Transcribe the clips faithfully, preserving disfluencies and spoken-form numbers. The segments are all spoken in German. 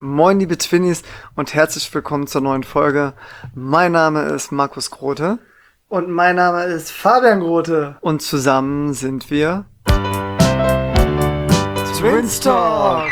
Moin, liebe Twinnies und herzlich willkommen zur neuen Folge. Mein Name ist Markus Grote Und mein Name ist Fabian Grote. und zusammen sind wir Twins Talk.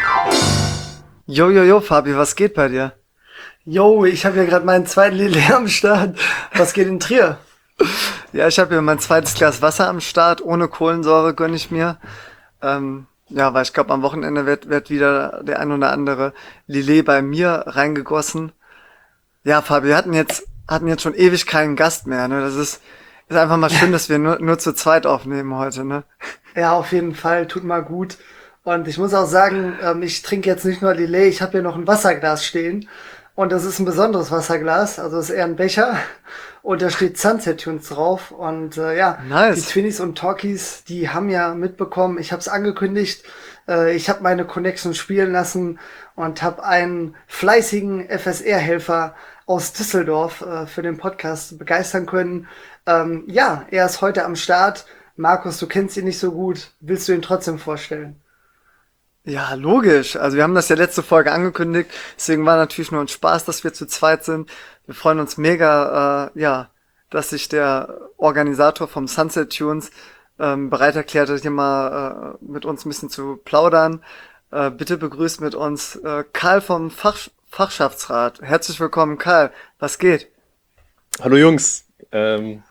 Jo, jo, jo, Fabi, was geht bei dir? Yo, ich habe ja gerade meinen zweiten Lillet am Start. Was geht in Trier? Ja, ich habe hier mein zweites Glas Wasser am Start. Ohne Kohlensäure gönne ich mir. Ähm, ja, weil ich glaube, am Wochenende wird, wird wieder der ein oder andere Lillet bei mir reingegossen. Ja, Fabi, wir hatten jetzt, hatten jetzt schon ewig keinen Gast mehr, ne? Das ist, ist einfach mal schön, dass wir nur, nur zu zweit aufnehmen heute, ne? Ja, auf jeden Fall, tut mal gut. Und ich muss auch sagen, ähm, ich trinke jetzt nicht nur Lillet, ich habe hier noch ein Wasserglas stehen. Und das ist ein besonderes Wasserglas, also es ist eher ein Becher. Und da steht Sunset Tunes drauf. Und äh, ja, die Nice. Twinnies und Talkies, die haben ja mitbekommen, ich habe es angekündigt, äh, ich habe meine Connection spielen lassen und habe einen fleißigen F S R-Helfer aus Düsseldorf äh, für den Podcast begeistern können. Ähm, ja, er ist heute am Start. Markus, du kennst ihn nicht so gut. Willst du ihn trotzdem vorstellen? Ja, logisch. Also wir haben das ja letzte Folge angekündigt, deswegen war natürlich nur ein Spaß, dass wir zu zweit sind. Wir freuen uns mega, äh, ja, dass sich der Organisator vom Sunset Tunes ähm, bereit erklärt hat, hier mal äh, mit uns ein bisschen zu plaudern. Äh, bitte begrüßt mit uns äh, Karl vom Fach Fachschaftsrat. Herzlich willkommen, Karl. Was geht? Hallo Jungs, ähm,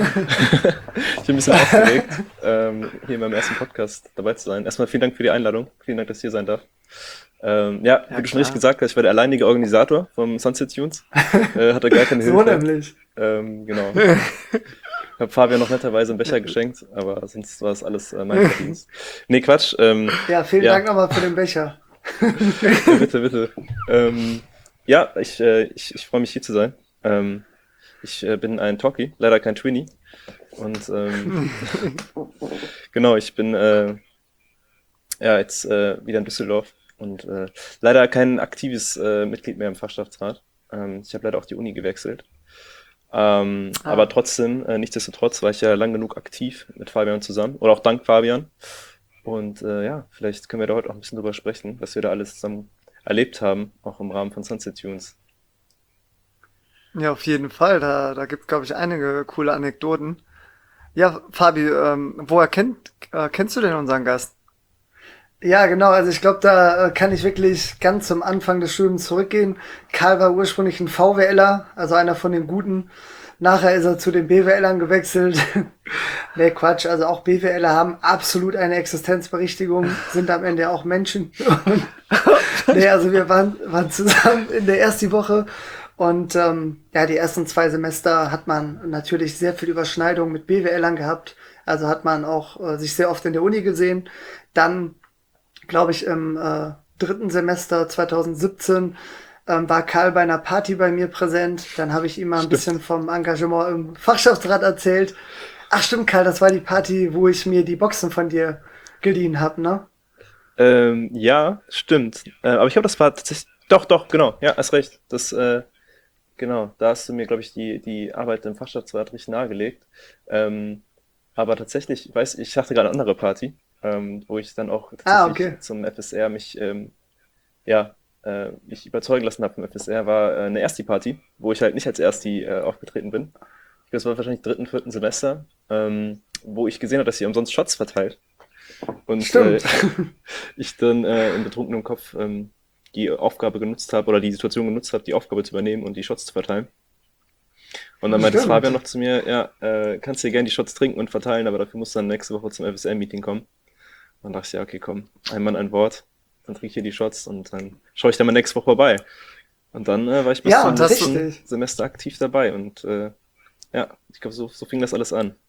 ich bin ein bisschen aufgeregt, ähm, hier in meinem ersten Podcast dabei zu sein. Erstmal vielen Dank für die Einladung, vielen Dank, dass ich hier sein darf. Ähm, ja, Ja, wie du schon klar. richtig gesagt hast, ich war der alleinige Organisator vom Sunset Tunes, äh, hatte gar keine So Hilfe. nämlich. Ähm, genau. Ich habe Fabian noch netterweise einen Becher geschenkt, aber sonst war es alles äh, mein Verdienst. Nee, Quatsch, ähm, Ja, vielen ja, Dank nochmal für den Becher. ja, bitte, bitte. Ähm, ja, ich, äh, ich, ich freue mich hier zu sein. Ähm, ich äh, bin ein Talkie, leider kein Twinnie. Und ähm, genau, ich bin äh, ja jetzt äh, wieder in Düsseldorf und äh, leider kein aktives äh, Mitglied mehr im Fachschaftsrat. Ähm, ich habe leider auch die Uni gewechselt. Ähm, aber Ah, trotzdem, äh, nichtsdestotrotz war ich ja lang genug aktiv mit Fabian zusammen oder auch dank Fabian. Und äh, ja, vielleicht können wir da heute auch ein bisschen drüber sprechen, was wir da alles zusammen erlebt haben, auch im Rahmen von Sunset Tunes. ja, auf jeden Fall. Da, da gibt's, glaube ich, einige coole Anekdoten. Ja, Fabi, ähm, woher kennt, äh, kennst du denn unseren Gast? Ja, genau. Also ich glaube, da äh, kann ich wirklich ganz zum Anfang des Studiums zurückgehen. Karl war ursprünglich ein VWLer, also einer von den Guten. Nachher ist er zu den BWLern gewechselt. Nee, Quatsch. Also auch BWLer haben absolut eine Existenzberechtigung, sind am Ende auch Menschen. Und, nee, also wir waren, waren zusammen in der ersten Woche und ähm, ja, die ersten zwei Semester hat man natürlich sehr viel Überschneidung mit BWLern gehabt. Also hat man auch äh, sich sehr oft in der Uni gesehen. Dann glaube ich, im äh, dritten Semester zwanzig siebzehn ähm, war Karl bei einer Party bei mir präsent. Dann habe ich ihm mal ein bisschen Stimmt. vom Engagement im Fachschaftsrat erzählt. Ach stimmt, Karl, das war die Party, wo ich mir die Boxen von dir geliehen habe, ne? Ähm, ja, stimmt. Äh, aber ich glaube, das war tatsächlich. Doch, doch, genau. Ja, hast recht. Das, äh, genau, da hast du mir, glaube ich, die, die Arbeit im Fachschaftsrat richtig nahegelegt. Ähm, aber tatsächlich, ich weiß, ich hatte gerade eine andere Party, ähm, wo ich dann auch Ah, tatsächlich okay. zum F S R mich, ähm, ja, äh, mich überzeugen lassen habe vom F S R, war äh, eine Ersti-Party, wo ich halt nicht als Ersti äh, aufgetreten bin. Das war wahrscheinlich dritten, vierten Semester, ähm, wo ich gesehen habe, dass sie umsonst Shots verteilt. Und äh, Stimmt. ich dann äh, in betrunkenem Kopf ähm, die Aufgabe genutzt habe oder die Situation genutzt habe, die Aufgabe zu übernehmen und die Shots zu verteilen. Und dann meinte es Fabian Stimmt. noch zu mir, ja, äh, kannst dir gerne die Shots trinken und verteilen, aber dafür musst du dann nächste Woche zum F S R-Meeting kommen. Dann dachte ich, ja, okay, komm, ein Mann, ein Wort, dann trinke ich hier die Shots und dann schaue ich dann mal nächste Woche vorbei. Und dann äh, war ich bis Ja, zum Und hast du, letzten richtig. Semester aktiv dabei und äh, ja, ich glaube, so, so fing das alles an.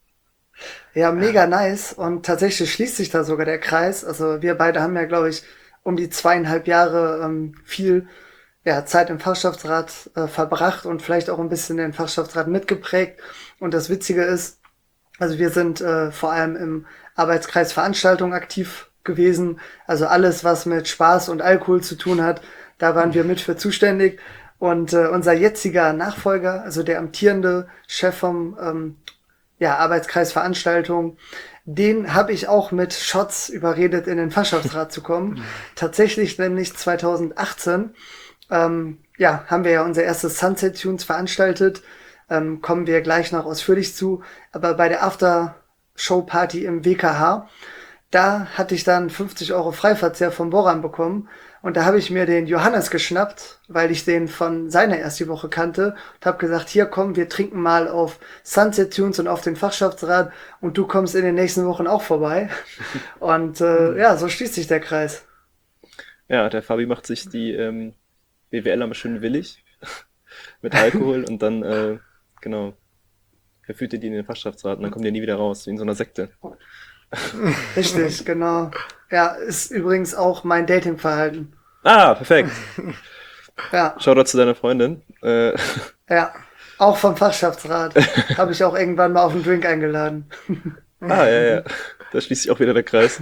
Ja, mega nice. Und tatsächlich schließt sich da sogar der Kreis. Also wir beide haben ja, glaube ich, um die zweieinhalb Jahre ähm, viel ja, Zeit im Fachschaftsrat äh, verbracht und vielleicht auch ein bisschen den Fachschaftsrat mitgeprägt. Und das Witzige ist, also wir sind äh, vor allem im Arbeitskreis Veranstaltung aktiv gewesen. Also alles, was mit Spaß und Alkohol zu tun hat, da waren wir mit für zuständig. Und äh, unser jetziger Nachfolger, also der amtierende Chef vom ähm, ja, Arbeitskreis Veranstaltung, Den habe ich auch mit Shots überredet, in den Fachschaftsrat zu kommen. Tatsächlich nämlich zwanzig achtzehn, ähm, ja, haben wir ja unser erstes Sunset Tunes veranstaltet. Ähm, kommen wir gleich noch ausführlich zu. Aber bei der After-Show-Party im W K H, da hatte ich dann fünfzig Euro Freiverzehr vom Boran bekommen. Und da habe ich mir den Johannes geschnappt, weil ich den von seiner ersten Woche kannte. Und habe gesagt, hier komm, wir trinken mal auf Sunset Tunes und auf den Fachschaftsrat. Und du kommst in den nächsten Wochen auch vorbei. Und äh, ja, so schließt sich der Kreis. Ja, der Fabi macht sich die ähm, B W L am schön willig mit Alkohol und dann, äh, genau, verführt ihr die in den Fachschaftsrat und dann kommt ihr nie wieder raus, wie in so einer Sekte. Richtig, genau. Ja, ist übrigens auch mein Datingverhalten. Ah, perfekt. Ja, Shoutout zu deiner Freundin. Äh, ja. Auch vom Fachschaftsrat. Habe ich auch irgendwann mal auf einen Drink eingeladen. ah, ja, ja. Da schließt sich auch wieder der Kreis.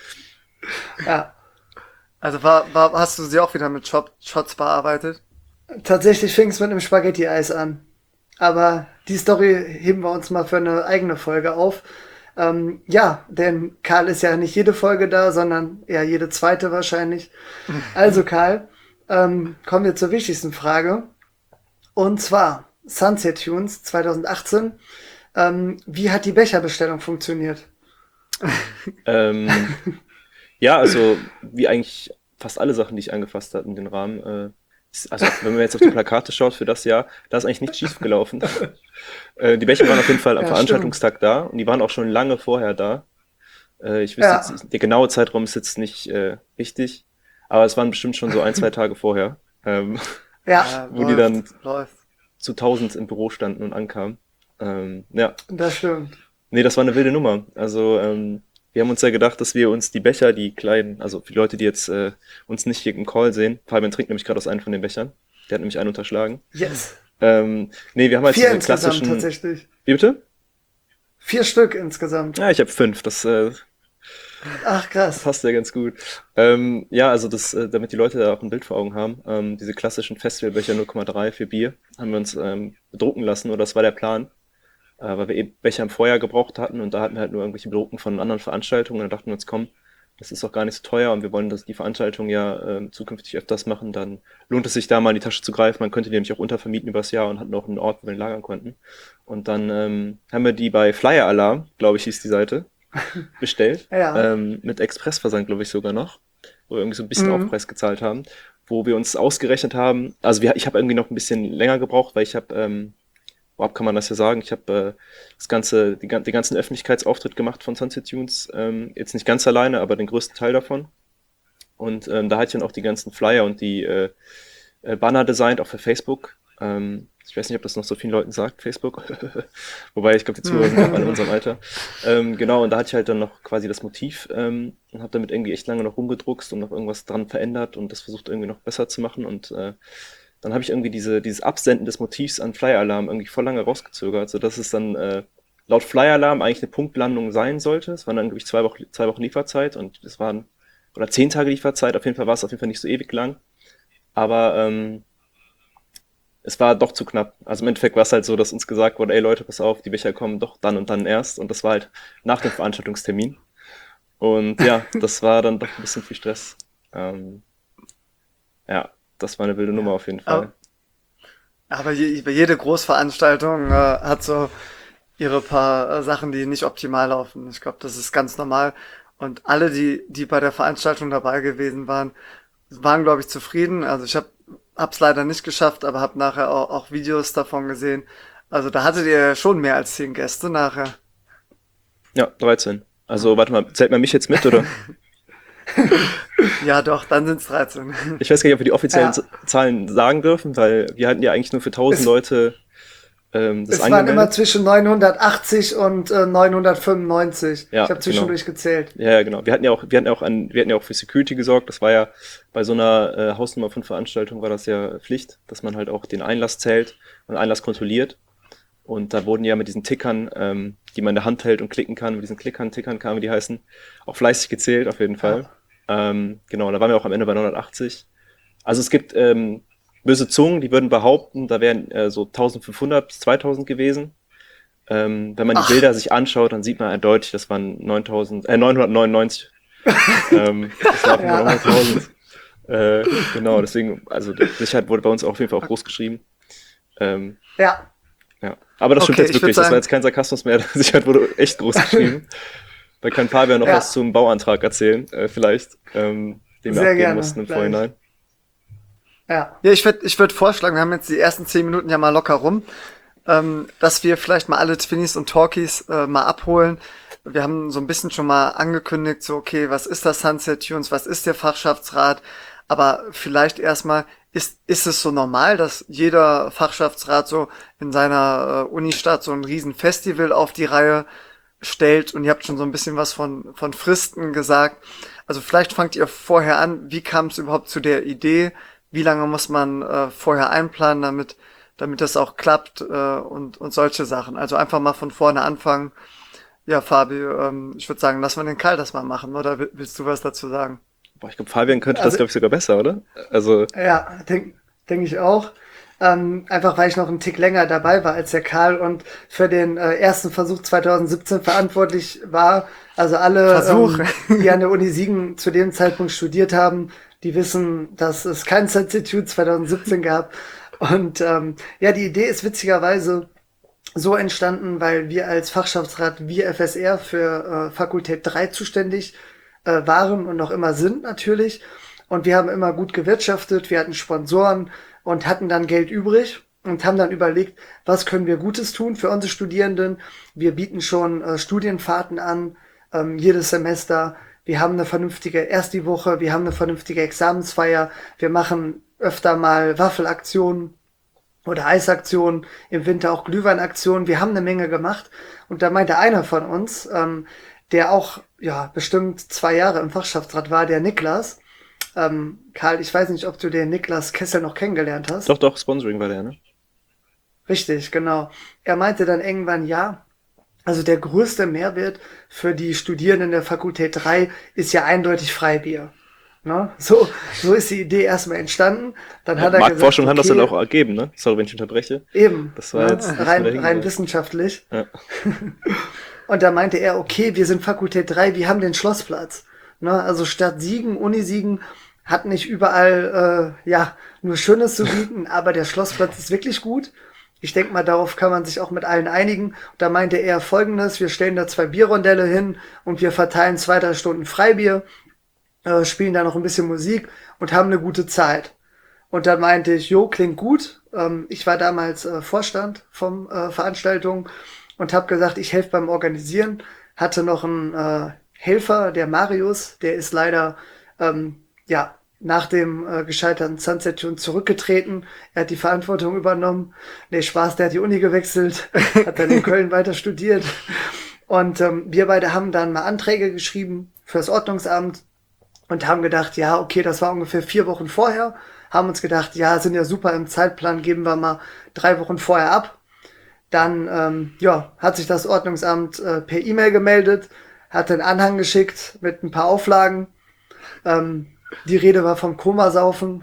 Ja. Also war, war, hast du sie auch wieder mit Shot, Shots bearbeitet? Tatsächlich fing es mit einem Spaghetti-Eis an. Aber die Story heben wir uns mal für eine eigene Folge auf. Ähm, ja, denn Karl ist ja nicht jede Folge da, sondern eher jede zweite wahrscheinlich. Also Karl, ähm, kommen wir zur wichtigsten Frage. Und zwar Sunset Tunes zwanzig achtzehn. Ähm, wie hat die Becherbestellung funktioniert? Ähm, ja, also wie eigentlich fast alle Sachen, die ich angefasst hatte in den Rahmen. Äh, ist- also wenn man jetzt auf die Plakate schaut für das Jahr, da ist eigentlich nichts schief gelaufen. äh, die Becher waren auf jeden Fall am Ja, Veranstaltungstag da und die waren auch schon lange vorher da. Äh, ich wüsste Ja. jetzt, nicht- der genaue Zeitraum ist jetzt nicht äh, wichtig, aber es waren bestimmt schon so ein, zwei Tage vorher, ähm, Ja, wo die dann läuft. zu tausend im Büro standen und ankamen. Ähm, ja, das stimmt. nee, das war eine wilde Nummer. Also ähm, wir haben uns ja gedacht, dass wir uns die Becher, die kleinen, also für die Leute, die jetzt äh, uns nicht hier im Call sehen, Fabian trinkt nämlich gerade aus einem von den Bechern. Der hat nämlich einen unterschlagen. Yes. Ähm, nee, wir haben halt Vier diese insgesamt klassischen. tatsächlich. Wie bitte? Vier Stück insgesamt. Ja, ich habe fünf. Das äh, Ach krass. passt ja ganz gut. Ähm, ja, also das, äh, damit die Leute da auch ein Bild vor Augen haben, ähm, diese klassischen Festivalbecher null Komma drei für Bier haben wir uns ähm, bedrucken lassen, oder das war der Plan, äh, weil wir eben Becher im Vorjahr gebraucht hatten und da hatten wir halt nur irgendwelche Bedruckten von anderen Veranstaltungen und dann dachten wir uns, komm, das ist auch gar nicht so teuer und wir wollen das, die Veranstaltung ja ähm, zukünftig öfters machen, dann lohnt es sich da mal in die Tasche zu greifen. Man könnte die nämlich auch untervermieten übers Jahr und hatten auch einen Ort, wo wir den lagern konnten. Und dann ähm, haben wir die bei Flyer Alarm, glaube ich, hieß die Seite, bestellt. Ja. Ähm, mit Expressversand, glaube ich, sogar noch, wo wir irgendwie so ein bisschen Mhm. Aufpreis gezahlt haben, wo wir uns ausgerechnet haben, also wir, ich habe irgendwie noch ein bisschen länger gebraucht, weil ich habe, ähm, überhaupt kann man das ja sagen, ich habe äh, das ganze, die, gan- den ganzen Öffentlichkeitsauftritt gemacht von Sunset Tunes, ähm, jetzt nicht ganz alleine, aber den größten Teil davon. Und ähm, da hatte ich dann auch die ganzen Flyer und die äh, äh, Banner designt, auch für Facebook. Ähm, ich weiß nicht, ob das noch so vielen Leuten sagt, Facebook. Wobei, ich glaube, die Zuhörer sind auch alle in unserem Alter. Ähm, genau, und da hatte ich halt dann noch quasi das Motiv ähm, und habe damit irgendwie echt lange noch rumgedruckst und noch irgendwas dran verändert und das versucht irgendwie noch besser zu machen. Und äh, dann habe ich irgendwie diese, dieses Absenden des Motivs an Flyer Alarm irgendwie voll lange rausgezögert, sodass es dann äh, laut Flyer Alarm eigentlich eine Punktlandung sein sollte. Es waren dann, glaube ich, zwei Wochen, zwei Wochen Lieferzeit und es waren, oder zehn Tage Lieferzeit, auf jeden Fall war es auf jeden Fall nicht so ewig lang. Aber ähm, es war doch zu knapp. Also im Endeffekt war es halt so, dass uns gesagt wurde, ey Leute, pass auf, die Becher kommen doch dann und dann erst. Und das war halt nach dem Veranstaltungstermin. Und ja, das war dann doch ein bisschen viel Stress. Ähm, ja, das war eine wilde Nummer auf jeden Fall. Aber je, jede Großveranstaltung äh, hat so ihre paar äh, Sachen, die nicht optimal laufen. Ich glaube, das ist ganz normal. Und alle, die, die bei der Veranstaltung dabei gewesen waren, waren, glaube ich, zufrieden. Also ich habe hab's leider nicht geschafft, aber habe nachher auch, auch Videos davon gesehen. Also da hattet ihr schon mehr als zehn Gäste nachher. Ja, dreizehn. Also warte mal, zählt man mich jetzt mit, oder? Ja, doch, dann sind's dreizehn. Ich weiß gar nicht, ob wir die offiziellen Ja. Z- Zahlen sagen dürfen, weil wir hatten ja eigentlich nur für tausend Es- Leute ähm, das Es waren immer angemeldet. zwischen neunhundertachtzig und äh, neunhundertfünfundneunzig. Ja, ich habe zwischendurch gezählt. Ja, ja, genau. Wir hatten ja auch, wir hatten ja auch an, wir hatten ja auch für Security gesorgt. Das war ja bei so einer äh, Hausnummer von Veranstaltung war das ja Pflicht, dass man halt auch den Einlass zählt und Einlass kontrolliert. Und da wurden ja mit diesen Tickern, ähm, die man in der Hand hält und klicken kann, mit diesen Klickern, Tickern, kann, wie die heißen, auch fleißig gezählt, auf jeden Fall. Ähm, genau, da waren wir auch am Ende bei neunhundertachtzig. Also es gibt ähm, böse Zungen, die würden behaupten, da wären äh, so eintausendfünfhundert bis zweitausend gewesen. Ähm, wenn man die Ach. Bilder sich anschaut, dann sieht man eindeutig, das waren neuntausend, äh, neunhundertneunundneunzig. ähm, das war auf jeden Fall Ja. nochmal tausend. Äh, genau, deswegen, also die Sicherheit wurde bei uns auf jeden Fall auch groß geschrieben. Ähm, Ja, ja. Aber das stimmt Okay, jetzt ich würd wirklich, das war sagen- jetzt kein Sarkasmus mehr, die Sicherheit wurde echt groß geschrieben. Da kann Fabian noch Ja. was zum Bauantrag erzählen, äh, vielleicht, ähm, den wir Sehr abgeben gerne, mussten im gleich. Vorhinein. ja. Ja, ich würde ich würd vorschlagen, wir haben jetzt die ersten zehn Minuten ja mal locker rum, ähm, dass wir vielleicht mal alle Twinnies und Talkies äh, mal abholen. Wir haben so ein bisschen schon mal angekündigt, so okay, was ist das Sunset Tunes, was ist der Fachschaftsrat, aber vielleicht erstmal, ist, ist es so normal, dass jeder Fachschaftsrat so in seiner äh, Unistadt so ein riesen Festival auf die Reihe stellt, und ihr habt schon so ein bisschen was von, von Fristen gesagt. Also vielleicht fangt ihr vorher an, wie kam es überhaupt zu der Idee? Wie lange muss man äh, vorher einplanen, damit, damit das auch klappt, äh, und, und solche Sachen. Also einfach mal von vorne anfangen. Ja, Fabi, ähm, ich würde sagen, lass mal den Karl das mal machen, oder will- willst du was dazu sagen? Boah, ich glaube, Fabian könnte das, Also- glaube ich, sogar besser, oder? Also, Ja, denke denk ich auch. Ähm, einfach weil ich noch einen Tick länger dabei war als der Karl und für den äh, ersten Versuch zwanzig siebzehn verantwortlich war. Also alle, Versuch. ähm, die an der Uni Siegen zu dem Zeitpunkt studiert haben, die wissen, dass es kein Substitute zwanzig siebzehn gab. Und ähm, ja, die Idee ist witzigerweise so entstanden, weil wir als Fachschaftsrat, wir F S R für äh, Fakultät drei zuständig äh, waren und noch immer sind natürlich. Und wir haben immer gut gewirtschaftet, wir hatten Sponsoren und hatten dann Geld übrig und haben dann überlegt, was können wir Gutes tun für unsere Studierenden. Wir bieten schon äh, Studienfahrten an, ähm, jedes Semester. Wir haben eine vernünftige Ersti-Woche, wir haben eine vernünftige Examensfeier, wir machen öfter mal Waffelaktionen oder Eisaktionen, im Winter auch Glühweinaktionen. Wir haben eine Menge gemacht. Und da meinte einer von uns, ähm, der auch ja bestimmt zwei Jahre im Fachschaftsrat war, der Niklas. Ähm, Karl, ich weiß nicht, ob du den Niklas Kessel noch kennengelernt hast. doch, doch, Sponsoring war der, ne? Richtig, genau. Er meinte dann irgendwann, ja, also der größte Mehrwert für die Studierenden der Fakultät drei ist ja eindeutig Freibier. Ne? So, so ist die Idee erstmal entstanden. Dann hat er Marktforschung gesagt, hat das dann okay, auch ergeben, ne? Sorry, wenn ich unterbreche. eben, Das war ne? jetzt nicht rein, mehr dahin rein gesagt. wissenschaftlich. Ja. Und da meinte er, okay, wir sind Fakultät drei, wir haben den Schlossplatz. Ne? Also Stadt Siegen, Uni Siegen hat nicht überall äh, ja nur Schönes zu bieten, aber der Schlossplatz ist wirklich gut. Ich denke mal, darauf kann man sich auch mit allen einigen. Und da meinte er Folgendes, wir stellen da zwei Bierrondelle hin und wir verteilen zwei, drei Stunden Freibier, äh, spielen da noch ein bisschen Musik und haben eine gute Zeit. Und dann meinte ich, jo, klingt gut. Ähm, ich war damals äh, Vorstand vom äh, Veranstaltung und habe gesagt, ich helfe beim Organisieren. Hatte noch einen äh, Helfer, der Marius, der ist leider ähm, ja nach dem äh, gescheiterten Sunset Tune zurückgetreten. Er hat die Verantwortung übernommen. Nee, Spaß, der hat die Uni gewechselt, hat dann in Köln weiter studiert. Und ähm, wir beide haben dann mal Anträge geschrieben fürs Ordnungsamt und haben gedacht, ja, okay, das war ungefähr vier Wochen vorher. Haben uns gedacht, ja, sind ja super im Zeitplan, geben wir mal drei Wochen vorher ab. Dann ähm, ja, hat sich das Ordnungsamt äh, per E-Mail gemeldet, hat einen Anhang geschickt mit ein paar Auflagen. Ähm, die Rede war vom Komasaufen.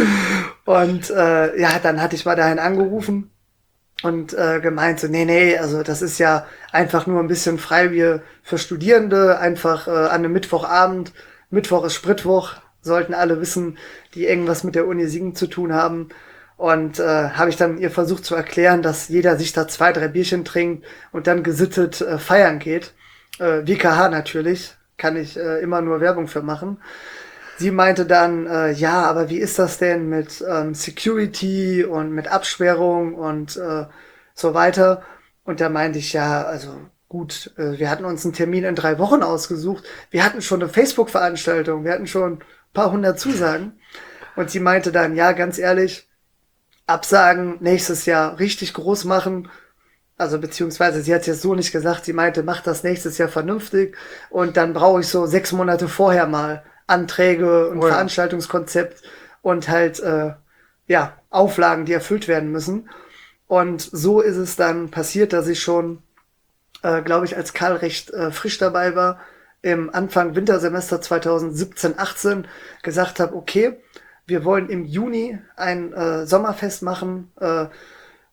Und äh, ja, dann hatte ich mal dahin angerufen und äh, gemeint so, nee, nee, also das ist ja einfach nur ein bisschen Freibier für Studierende, einfach äh, an einem Mittwochabend. Mittwoch ist Spritwoch, sollten alle wissen, die irgendwas mit der Uni Siegen zu tun haben. Und äh, habe ich dann ihr versucht zu erklären, dass jeder sich da zwei, drei Bierchen trinkt und dann gesittet äh, feiern geht. Äh, W K H natürlich, kann ich äh, immer nur Werbung für machen. Sie meinte dann, äh, ja, aber wie ist das denn mit ähm, Security und mit Absperrung und äh, so weiter? Und da meinte ich, ja, also gut, äh, wir hatten uns einen Termin in drei Wochen ausgesucht. Wir hatten schon eine Facebook-Veranstaltung, wir hatten schon ein paar hundert Zusagen. Und sie meinte dann, ja, ganz ehrlich, Absagen, nächstes Jahr richtig groß machen. Also beziehungsweise sie hat es jetzt so nicht gesagt, sie meinte, mach das nächstes Jahr vernünftig und dann brauche ich so sechs Monate vorher mal Anträge und Oh ja. Veranstaltungskonzept und halt äh, ja Auflagen, die erfüllt werden müssen. Und so ist es dann passiert, dass ich schon, äh, glaube ich, als Karl recht äh, frisch dabei war, im Anfang Wintersemester zwanzig siebzehn achtzehn gesagt habe, okay, wir wollen im Juni ein äh, Sommerfest machen, äh,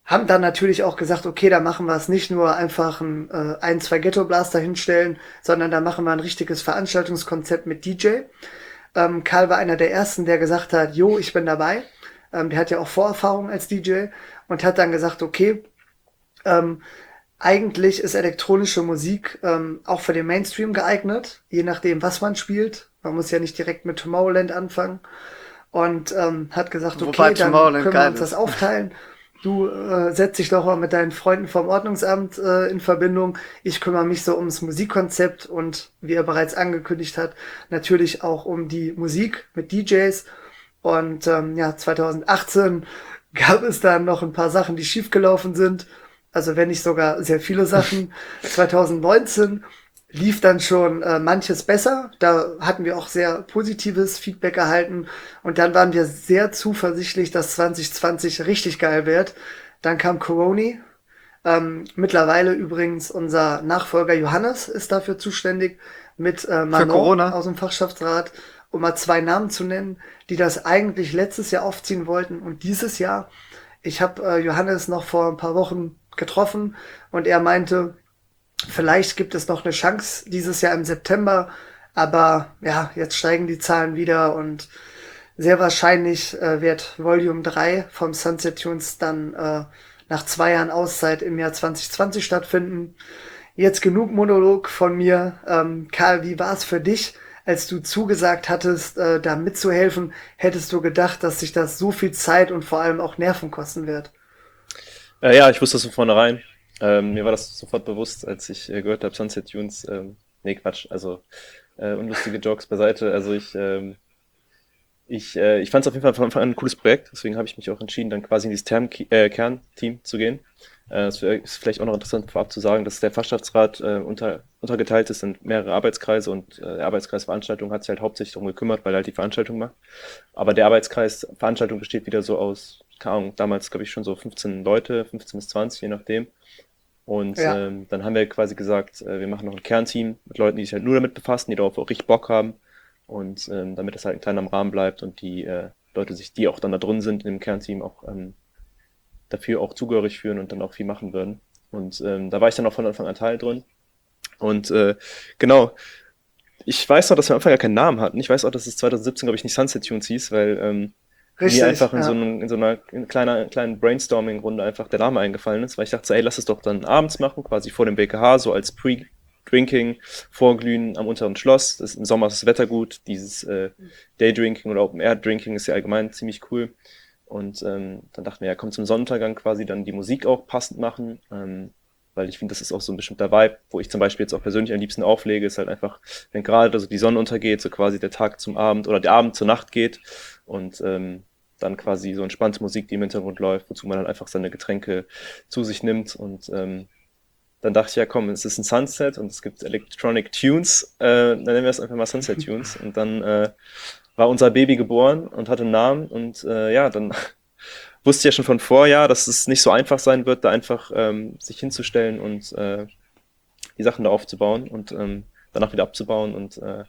haben dann natürlich auch gesagt, okay, da machen wir es nicht nur einfach ein, äh, ein zwei Ghetto-Blaster hinstellen, sondern da machen wir ein richtiges Veranstaltungskonzept mit D J. Ähm, Karl war einer der ersten, der gesagt hat, jo, ich bin dabei. Ähm, der hat ja auch Vorerfahrung als D J und hat dann gesagt, okay, ähm, eigentlich ist elektronische Musik ähm, auch für den Mainstream geeignet, je nachdem, was man spielt. Man muss ja nicht direkt mit Tomorrowland anfangen. Und ähm, hat gesagt, Wobei okay, dann Tomorrowland können wir geil uns das ist. aufteilen. Du äh, setz dich doch mal mit deinen Freunden vom Ordnungsamt äh, in Verbindung. Ich kümmere mich so ums Musikkonzept und, wie er bereits angekündigt hat, natürlich auch um die Musik mit D Js. Und ähm, ja, zwanzig achtzehn gab es dann noch ein paar Sachen, die schiefgelaufen sind. Also wenn nicht sogar sehr viele Sachen. zwanzig neunzehn lief dann schon äh, manches besser. Da hatten wir auch sehr positives Feedback erhalten. Und dann waren wir sehr zuversichtlich, dass zwanzig zwanzig richtig geil wird. Dann kam Corona. Ähm, mittlerweile übrigens unser Nachfolger Johannes ist dafür zuständig mit äh, Für Manon Corona. aus dem Fachschaftsrat, um mal zwei Namen zu nennen, die das eigentlich letztes Jahr aufziehen wollten und dieses Jahr. Ich habe äh, Johannes noch vor ein paar Wochen getroffen und er meinte, vielleicht gibt es noch eine Chance dieses Jahr im September, aber ja, jetzt steigen die Zahlen wieder und sehr wahrscheinlich äh, wird Volume drei vom Sunset Tunes dann äh, nach zwei Jahren Auszeit im Jahr zwanzig zwanzig stattfinden. Jetzt genug Monolog von mir. Ähm, Karl, wie war es für dich, als du zugesagt hattest, äh, da mitzuhelfen? Hättest du gedacht, dass sich das so viel Zeit und vor allem auch Nerven kosten wird? Äh, ja, ich wusste das von vornherein. Ähm, mir war das sofort bewusst, als ich äh, gehört habe, Sunset Tunes. Ähm, nee, Quatsch, also äh, unlustige Jokes beiseite. Also ich, ähm, ich, äh, ich fand es auf jeden Fall von Anfang an ein cooles Projekt, deswegen habe ich mich auch entschieden, dann quasi in dieses Term äh, Kernteam zu gehen. Äh, es wär- ist vielleicht auch noch interessant vorab zu sagen, dass der Fachschaftsrat äh, unter, untergeteilt ist in mehrere Arbeitskreise und äh, der Arbeitskreis Veranstaltung hat sich halt hauptsächlich darum gekümmert, weil er halt die Veranstaltung macht. Aber der Arbeitskreis Veranstaltung besteht wieder so aus, keine Ahnung, damals glaube ich schon so fünfzehn Leute, fünfzehn bis zwanzig, je nachdem. Und Ja, ähm, dann haben wir quasi gesagt, äh, wir machen noch ein Kernteam mit Leuten, die sich halt nur damit befassen, die darauf auch richtig Bock haben. Und ähm, damit das halt ein kleiner Rahmen bleibt und die äh, Leute sich, die auch dann da drin sind in dem Kernteam, auch ähm, dafür auch zugehörig fühlen und dann auch viel machen würden. Und ähm, da war ich dann auch von Anfang an Teil drin. Und äh, genau, ich weiß noch, dass wir am Anfang gar keinen Namen hatten. Ich weiß auch, dass es zwanzig siebzehn, glaube ich, nicht Sunset Tunes hieß, weil ähm, mir richtig, einfach in so, ja. einem, in so einer kleiner, kleinen Brainstorming-Runde einfach der Name eingefallen ist, weil ich dachte, so, ey, lass es doch dann abends machen, quasi vor dem B K H, so als Pre-Drinking, Vorglühen am unteren Schloss. Das, im Sommer ist das Wetter gut, dieses äh, Daydrinking oder Open-Air-Drinking ist ja allgemein ziemlich cool. Und ähm, dann dachten wir, ja, komm zum Sonnenuntergang quasi dann die Musik auch passend machen, ähm, weil ich finde, das ist auch so ein bestimmter Vibe, wo ich zum Beispiel jetzt auch persönlich am liebsten auflege, ist halt einfach, wenn gerade also die Sonne untergeht, so quasi der Tag zum Abend oder der Abend zur Nacht geht und ähm, dann quasi so entspannte Musik, die im Hintergrund läuft, wozu man dann einfach seine Getränke zu sich nimmt und ähm, dann dachte ich, ja komm, es ist ein Sunset und es gibt Electronic Tunes, äh, dann nennen wir es einfach mal Sunset Tunes und dann äh, war unser Baby geboren und hatte einen Namen und äh, ja, dann wusste ich ja schon von vorher, dass es nicht so einfach sein wird, da einfach ähm, sich hinzustellen und äh, die Sachen da aufzubauen und ähm, danach wieder abzubauen und äh,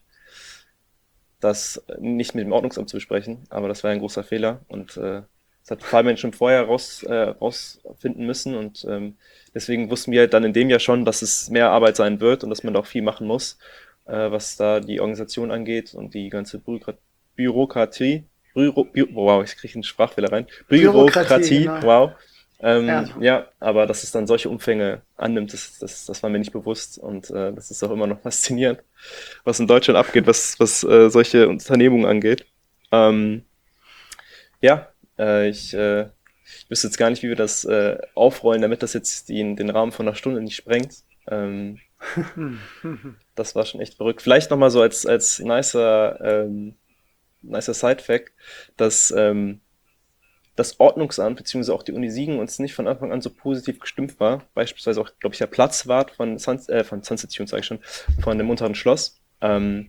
das nicht mit dem Ordnungsamt zu besprechen. Aber das war ein großer Fehler und äh, das hat Fabian schon vorher raus, äh, rausfinden müssen und ähm, deswegen wussten wir dann in dem Jahr schon, dass es mehr Arbeit sein wird und dass man da auch viel machen muss, äh, was da die Organisation angeht und die ganze Bürokrat Bürokratie. Büro Bü wow, ich kriege einen Sprachfehler rein. Bürokratie, Bürokratie, genau. wow. Ja. Ähm, ja, aber dass es dann solche Umfänge annimmt, das, das, das war mir nicht bewusst und äh, das ist auch immer noch faszinierend, was in Deutschland abgeht, was, was äh, solche Unternehmungen angeht. Ähm, ja, äh, ich äh, wüsste jetzt gar nicht, wie wir das äh, aufrollen, damit das jetzt den, den Rahmen von einer Stunde nicht sprengt. Ähm, das war schon echt verrückt. Vielleicht nochmal so als, als nicer, ähm, nicer Side-Fact, dass ähm, das Ordnungsamt beziehungsweise auch die Uni Siegen uns nicht von Anfang an so positiv gestimmt war. Beispielsweise auch, glaube ich, der Platzwart von, Suns äh, von Sunset Tunes, sage ich schon, von dem unteren Schloss. Ähm,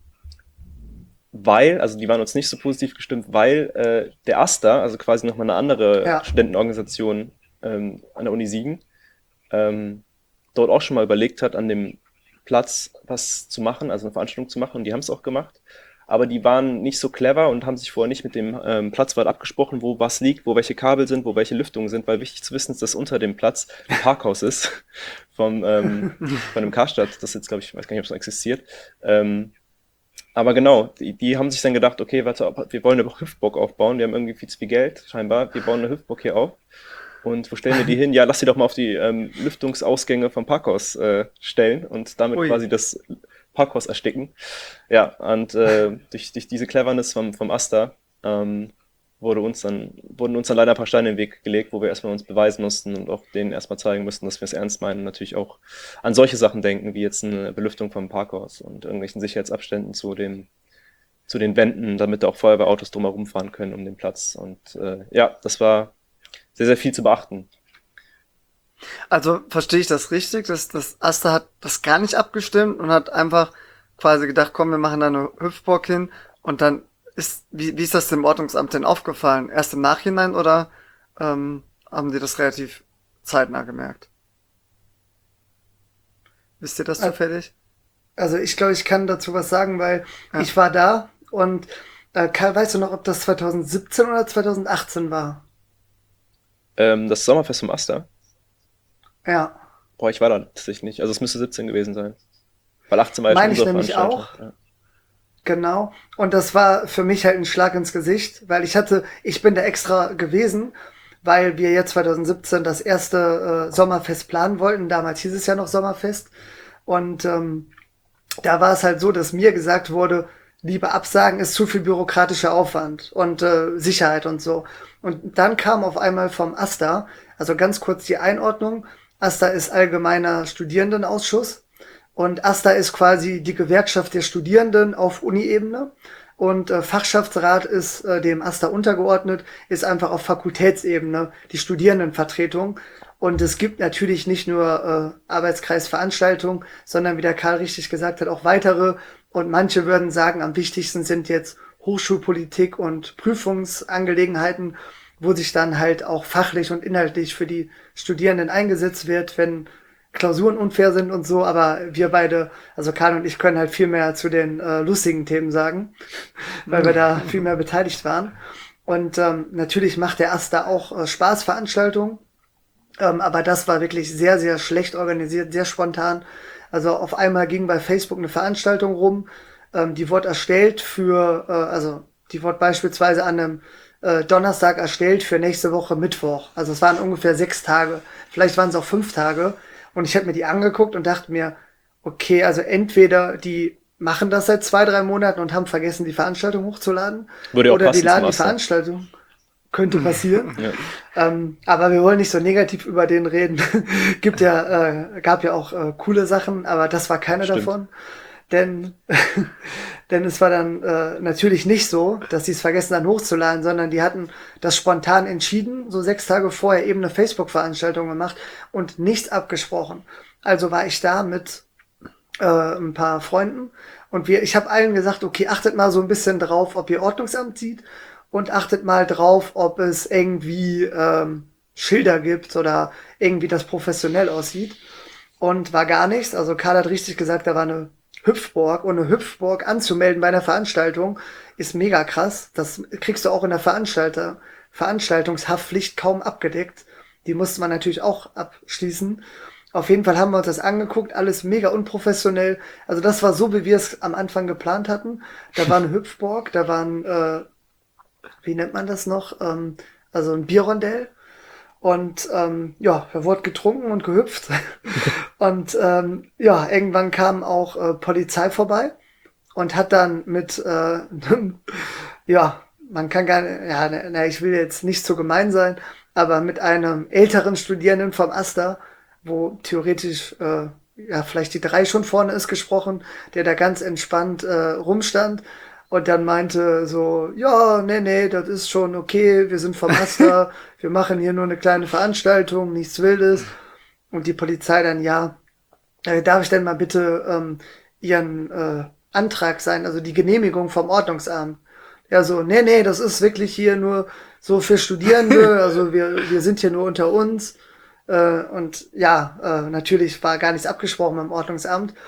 weil, also die waren uns nicht so positiv gestimmt, weil äh, der AStA, also quasi nochmal eine andere Ja, Studentenorganisation ähm, an der Uni Siegen, ähm, dort auch schon mal überlegt hat, an dem Platz was zu machen, also eine Veranstaltung zu machen. Und die haben es auch gemacht. aber die waren nicht so clever und haben sich vorher nicht mit dem ähm, Platzwart abgesprochen, wo was liegt, wo welche Kabel sind, wo welche Lüftungen sind, weil wichtig zu wissen ist, dass unter dem Platz ein Parkhaus ist vom, ähm, von dem Karstadt, das jetzt, glaube ich, ich weiß gar nicht, ob es noch existiert. Ähm, aber genau, die, die haben sich dann gedacht, okay, warte, wir wollen eine Hüpfburg aufbauen, wir haben irgendwie viel zu viel Geld, scheinbar, wir bauen eine Hüpfburg hier auf. Und wo stellen wir die hin? Ja, lass sie doch mal auf die ähm, Lüftungsausgänge vom Parkhaus äh, stellen und damit Ui. quasi das Parkhaus ersticken. Ja, und äh, durch, durch diese Cleverness vom, vom Asta ähm, wurde uns dann, wurden uns dann leider ein paar Steine in den Weg gelegt, wo wir erstmal uns beweisen mussten und auch denen erstmal zeigen mussten, dass wir es ernst meinen und natürlich auch an solche Sachen denken, wie jetzt eine Belüftung vom Parkhaus und irgendwelchen Sicherheitsabständen zu dem zu den Wänden, damit da auch Feuerwehrautos drumherum fahren können um den Platz. Und äh, ja, das war sehr, sehr viel zu beachten. Also verstehe ich das richtig, dass das Asta hat das gar nicht abgestimmt und hat einfach quasi gedacht, komm, wir machen da eine Hüpfburg hin und dann ist, wie, wie ist das dem Ordnungsamt denn aufgefallen? Erst im Nachhinein oder ähm, haben die das relativ zeitnah gemerkt? Wisst ihr das Also, zufällig? also ich glaube, ich kann dazu was sagen, weil Ja. ich war da und äh, Karl, weißt du noch, ob das zwanzig siebzehn oder zwanzig achtzehn war? Ähm, das Sommerfest vom Asta, Ja, boah, ich war da tatsächlich nicht. Also es müsste siebzehn gewesen sein. Weil achtzehn war ja schon meine ich unsere nämlich Veranstaltung. auch. Ja. Genau. Und das war für mich halt ein Schlag ins Gesicht, weil ich hatte, ich bin da extra gewesen, weil wir jetzt zwanzig siebzehn das erste äh, Sommerfest planen wollten. Damals hieß es ja noch Sommerfest. Und ähm, da war es halt so, dass mir gesagt wurde, lieber absagen, ist zu viel bürokratischer Aufwand und äh, Sicherheit und so. Und dann kam auf einmal vom Asta, also ganz kurz die Einordnung, Asta ist Allgemeiner Studierendenausschuss und Asta ist quasi die Gewerkschaft der Studierenden auf Uni-Ebene und äh, Fachschaftsrat ist äh, dem Asta untergeordnet, ist einfach auf Fakultätsebene die Studierendenvertretung. Und es gibt natürlich nicht nur äh, Arbeitskreisveranstaltungen, sondern wie der Karl richtig gesagt hat, auch weitere. Und manche würden sagen, am wichtigsten sind jetzt Hochschulpolitik und Prüfungsangelegenheiten, wo sich dann halt auch fachlich und inhaltlich für die Studierenden eingesetzt wird, wenn Klausuren unfair sind und so. Aber wir beide, also Karl und ich, können halt viel mehr zu den äh, lustigen Themen sagen, weil wir da viel mehr beteiligt waren. Und ähm, natürlich macht der Asta auch äh, Spaßveranstaltungen. Ähm, aber das war wirklich sehr, sehr schlecht organisiert, sehr spontan. Also auf einmal ging bei Facebook eine Veranstaltung rum, ähm, die wurde erstellt für, äh, also die wurde beispielsweise an einem äh, Donnerstag erstellt für nächste Woche Mittwoch. Also es waren ungefähr sechs Tage, vielleicht waren es auch fünf Tage. Und ich habe mir die angeguckt und dachte mir, okay, also entweder die machen das seit zwei, drei Monaten und haben vergessen, die Veranstaltung hochzuladen, Würde ja auch oder die passen zum laden die Asta. Veranstaltung. Könnte passieren. Ja. Ähm, aber wir wollen nicht so negativ über den reden. Gibt ja, äh, gab ja auch äh, coole Sachen, aber das war keine Stimmt. davon. Denn, denn es war dann äh, natürlich nicht so, dass sie es vergessen haben hochzuladen, sondern die hatten das spontan entschieden, so sechs Tage vorher eben eine Facebook-Veranstaltung gemacht und nichts abgesprochen. Also war ich da mit äh, ein paar Freunden und wir, ich habe allen gesagt, okay, achtet mal so ein bisschen drauf, ob ihr Ordnungsamt sieht und achtet mal drauf, ob es irgendwie ähm, Schilder gibt oder irgendwie das professionell aussieht. Und war gar nichts. Also Karl hat richtig gesagt, da war eine Hüpfburg. Und eine Hüpfburg anzumelden bei einer Veranstaltung ist mega krass. Das kriegst du auch in der Veranstalter Veranstaltungshaftpflicht kaum abgedeckt. Die musste man natürlich auch abschließen. Auf jeden Fall haben wir uns das angeguckt, alles mega unprofessionell. Also das war so, wie wir es am Anfang geplant hatten. Da war eine Hüpfburg, da waren, äh, wie nennt man das noch? Ähm, also ein Bierrondell. Und ähm, ja, da wurde getrunken und gehüpft. Und ähm, ja, irgendwann kam auch äh, Polizei vorbei und hat dann mit, äh, ja, man kann gar nicht, ja, na, ich will jetzt nicht so gemein sein, aber mit einem älteren Studierenden vom Asta, wo theoretisch äh, ja vielleicht die drei schon vorne ist, gesprochen, der da ganz entspannt äh, rumstand. Und dann meinte so, ja, nee, nee, das ist schon okay, wir sind vom Asta, wir machen hier nur eine kleine Veranstaltung, nichts Wildes. Und die Polizei dann, ja, äh, darf ich denn mal bitte ähm, Ihren äh, Antrag sein, also die Genehmigung vom Ordnungsamt? Ja, so, nee, nee, das ist wirklich hier nur so für Studierende, also wir, wir sind hier nur unter uns. Äh, und ja, äh, natürlich war gar nichts abgesprochen beim Ordnungsamt.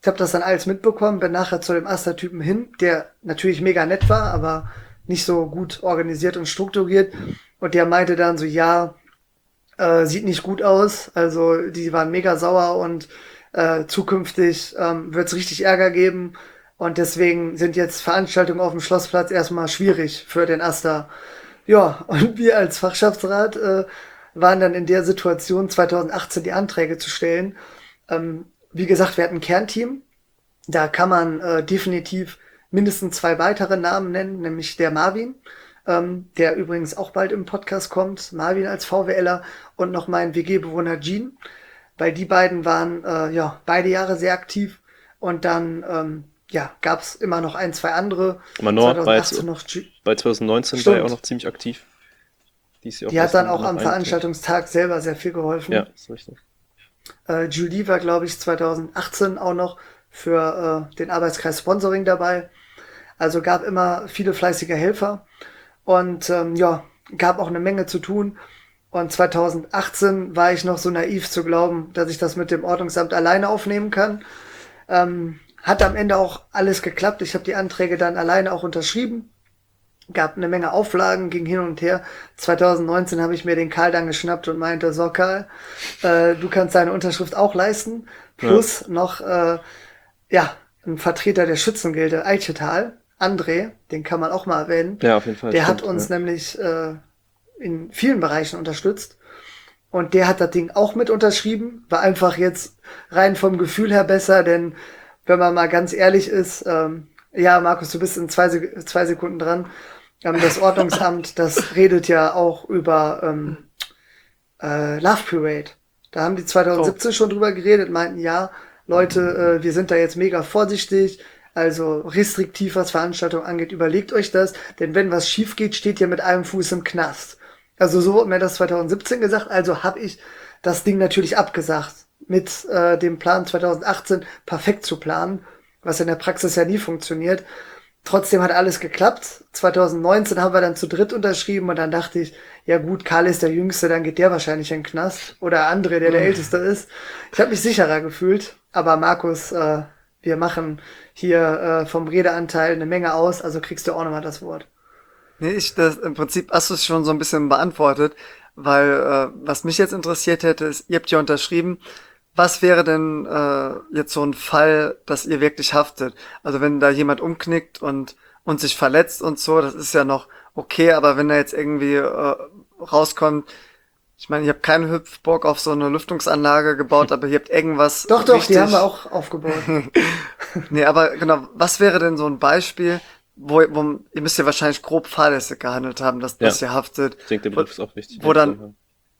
Ich habe das dann alles mitbekommen, bin nachher zu dem Aster-Typen hin, der natürlich mega nett war, aber nicht so gut organisiert und strukturiert. Und der meinte dann so, ja, äh, sieht nicht gut aus. Also die waren mega sauer und äh, zukünftig ähm, wird es richtig Ärger geben. Und deswegen sind jetzt Veranstaltungen auf dem Schlossplatz erstmal schwierig für den Aster. Ja, und wir als Fachschaftsrat äh, waren dann in der Situation, zwanzig achtzehn die Anträge zu stellen. Ähm, wie gesagt, wir hatten ein Kernteam. Da kann man äh, definitiv mindestens zwei weitere Namen nennen, nämlich der Marvin, ähm, der übrigens auch bald im Podcast kommt. Marvin als VWLer und noch mein W G-Bewohner Jean. Weil die beiden waren äh, ja beide Jahre sehr aktiv. Und dann ähm, ja, gab es immer noch ein, zwei andere. Manor bei, noch G- bei zwanzig neunzehn Stimmt. war ja auch noch ziemlich aktiv. Die, ist ja auch die hat dann noch auch am eingetreten. Veranstaltungstag selber sehr viel geholfen. Ja, ist richtig. Äh, Julie war, glaube ich, zwanzig achtzehn auch noch für äh, den Arbeitskreis Sponsoring dabei. Also gab immer viele fleißige Helfer und ähm, ja, gab auch eine Menge zu tun. Und zwanzig achtzehn war ich noch so naiv zu glauben, dass ich das mit dem Ordnungsamt alleine aufnehmen kann. Ähm, hat am Ende auch alles geklappt. Ich habe die Anträge dann alleine auch unterschrieben. Gab eine Menge Auflagen, ging hin und her. zwanzig neunzehn habe ich mir den Karl dann geschnappt und meinte, so Karl, äh, du kannst deine Unterschrift auch leisten. Plus ja. noch äh, ja, ein Vertreter der Schützengilde Eichetal, André, den kann man auch mal erwähnen. Ja, auf jeden Fall. Der stimmt, hat uns ja. nämlich äh, in vielen Bereichen unterstützt. Und der hat das Ding auch mit unterschrieben. War einfach jetzt rein vom Gefühl her besser, denn wenn man mal ganz ehrlich ist, ähm, ja, Markus, du bist in zwei, Sek- zwei Sekunden dran. Ähm, das Ordnungsamt, das redet ja auch über ähm, äh, Love Parade. Da haben die zwanzig siebzehn oh. schon drüber geredet, meinten, ja, Leute, äh, wir sind da jetzt mega vorsichtig, also restriktiv, was Veranstaltungen angeht, überlegt euch das, denn wenn was schief geht, steht ihr mit einem Fuß im Knast. Also so wurde mir das zwanzig siebzehn gesagt, also habe ich das Ding natürlich abgesagt, mit äh, dem Plan zwanzig achtzehn perfekt zu planen, was in der Praxis ja nie funktioniert. Trotzdem hat alles geklappt. zwanzig neunzehn haben wir dann zu dritt unterschrieben und dann dachte ich, ja gut, Karl ist der Jüngste, dann geht der wahrscheinlich in den Knast. Oder André, der der mhm. Älteste ist. Ich habe mich sicherer gefühlt. Aber Markus, äh, wir machen hier äh, vom Redeanteil eine Menge aus, also kriegst du auch nochmal das Wort. Nee, ich, das, im Prinzip hast du es schon so ein bisschen beantwortet, weil äh, was mich jetzt interessiert hätte, ist, ihr habt ja unterschrieben, was wäre denn äh, jetzt so ein Fall, dass ihr wirklich haftet? Also wenn da jemand umknickt und und sich verletzt und so, das ist ja noch okay, aber wenn da jetzt irgendwie äh, rauskommt, ich meine, ihr habt keinen Hüpfburg auf so eine Lüftungsanlage gebaut, aber ihr habt irgendwas Doch, doch, richtig... die haben wir auch aufgebaut. Nee, aber genau, was wäre denn so ein Beispiel, wo, wo ihr müsst ja wahrscheinlich grob fahrlässig gehandelt haben, dass, Ja. dass ihr haftet. Ich denke, der Begriff ist auch wichtig. Wo dann-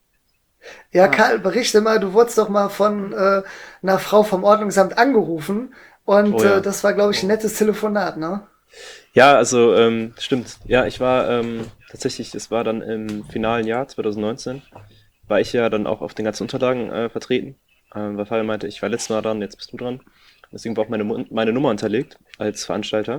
Ja, Karl, berichte mal, du wurdest doch mal von äh, einer Frau vom Ordnungsamt angerufen und Oh ja. äh, das war, glaube ich, ein nettes Telefonat, ne? Ja, also ähm, stimmt. Ja, ich war ähm, tatsächlich, es war dann im finalen Jahr zwanzig neunzehn, war ich ja dann auch auf den ganzen Unterlagen äh, vertreten, ähm, weil Fabian meinte, ich war letztes Mal dran, jetzt bist du dran. Deswegen war auch meine, Mu- meine Nummer hinterlegt als Veranstalter.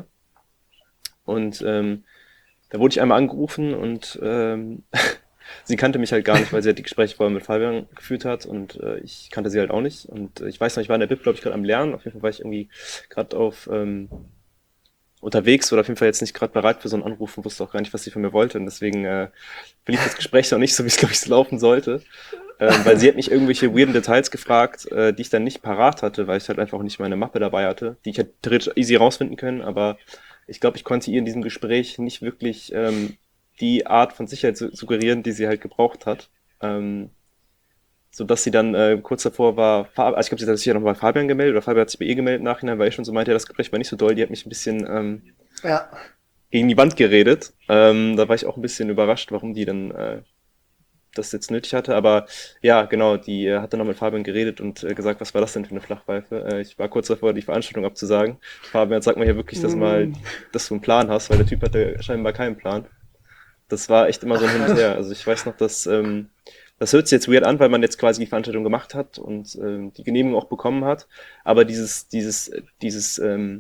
Und ähm, da wurde ich einmal angerufen und ähm, sie kannte mich halt gar nicht, weil sie halt die Gespräche vorher mit Fabian geführt hat und äh, ich kannte sie halt auch nicht. Und äh, ich weiß noch, ich war in der B I P, glaube ich, gerade am Lernen. Auf jeden Fall war ich irgendwie gerade auf ähm, unterwegs oder auf jeden Fall jetzt nicht gerade bereit für so einen Anruf und wusste auch gar nicht, was sie von mir wollte. Und deswegen äh, verlief das Gespräch noch nicht so, wie es, glaube ich, so laufen sollte. Ähm, weil sie hat mich irgendwelche weirden Details gefragt, äh, die ich dann nicht parat hatte, weil ich halt einfach nicht meine Mappe dabei hatte, die ich hätte theoretisch easy rausfinden können, aber ich glaube, ich konnte ihr in diesem Gespräch nicht wirklich ähm, die Art von Sicherheit su- suggerieren, die sie halt gebraucht hat. Ähm, so dass sie dann äh, kurz davor war, Fab- also ich glaube, sie hat sich ja noch bei Fabian gemeldet oder Fabian hat sich bei ihr gemeldet im Nachhinein, weil ich schon so meinte, ja, das Gespräch war nicht so doll, die hat mich ein bisschen ähm, Ja. gegen die Wand geredet. Ähm, da war ich auch ein bisschen überrascht, warum die dann äh, das jetzt nötig hatte. Aber ja, genau, die äh, hat dann noch mit Fabian geredet und äh, gesagt, was war das denn für eine Flachpfeife? Äh, ich war kurz davor, die Veranstaltung abzusagen. Fabian, sag mal hier wirklich, dass, mal, dass du einen Plan hast, weil der Typ hatte scheinbar keinen Plan. Das war echt immer so ein Hin und Her. Also ich weiß noch, dass ähm, das hört sich jetzt weird an, weil man jetzt quasi die Veranstaltung gemacht hat und ähm, die Genehmigung auch bekommen hat. Aber dieses, dieses, dieses, ähm,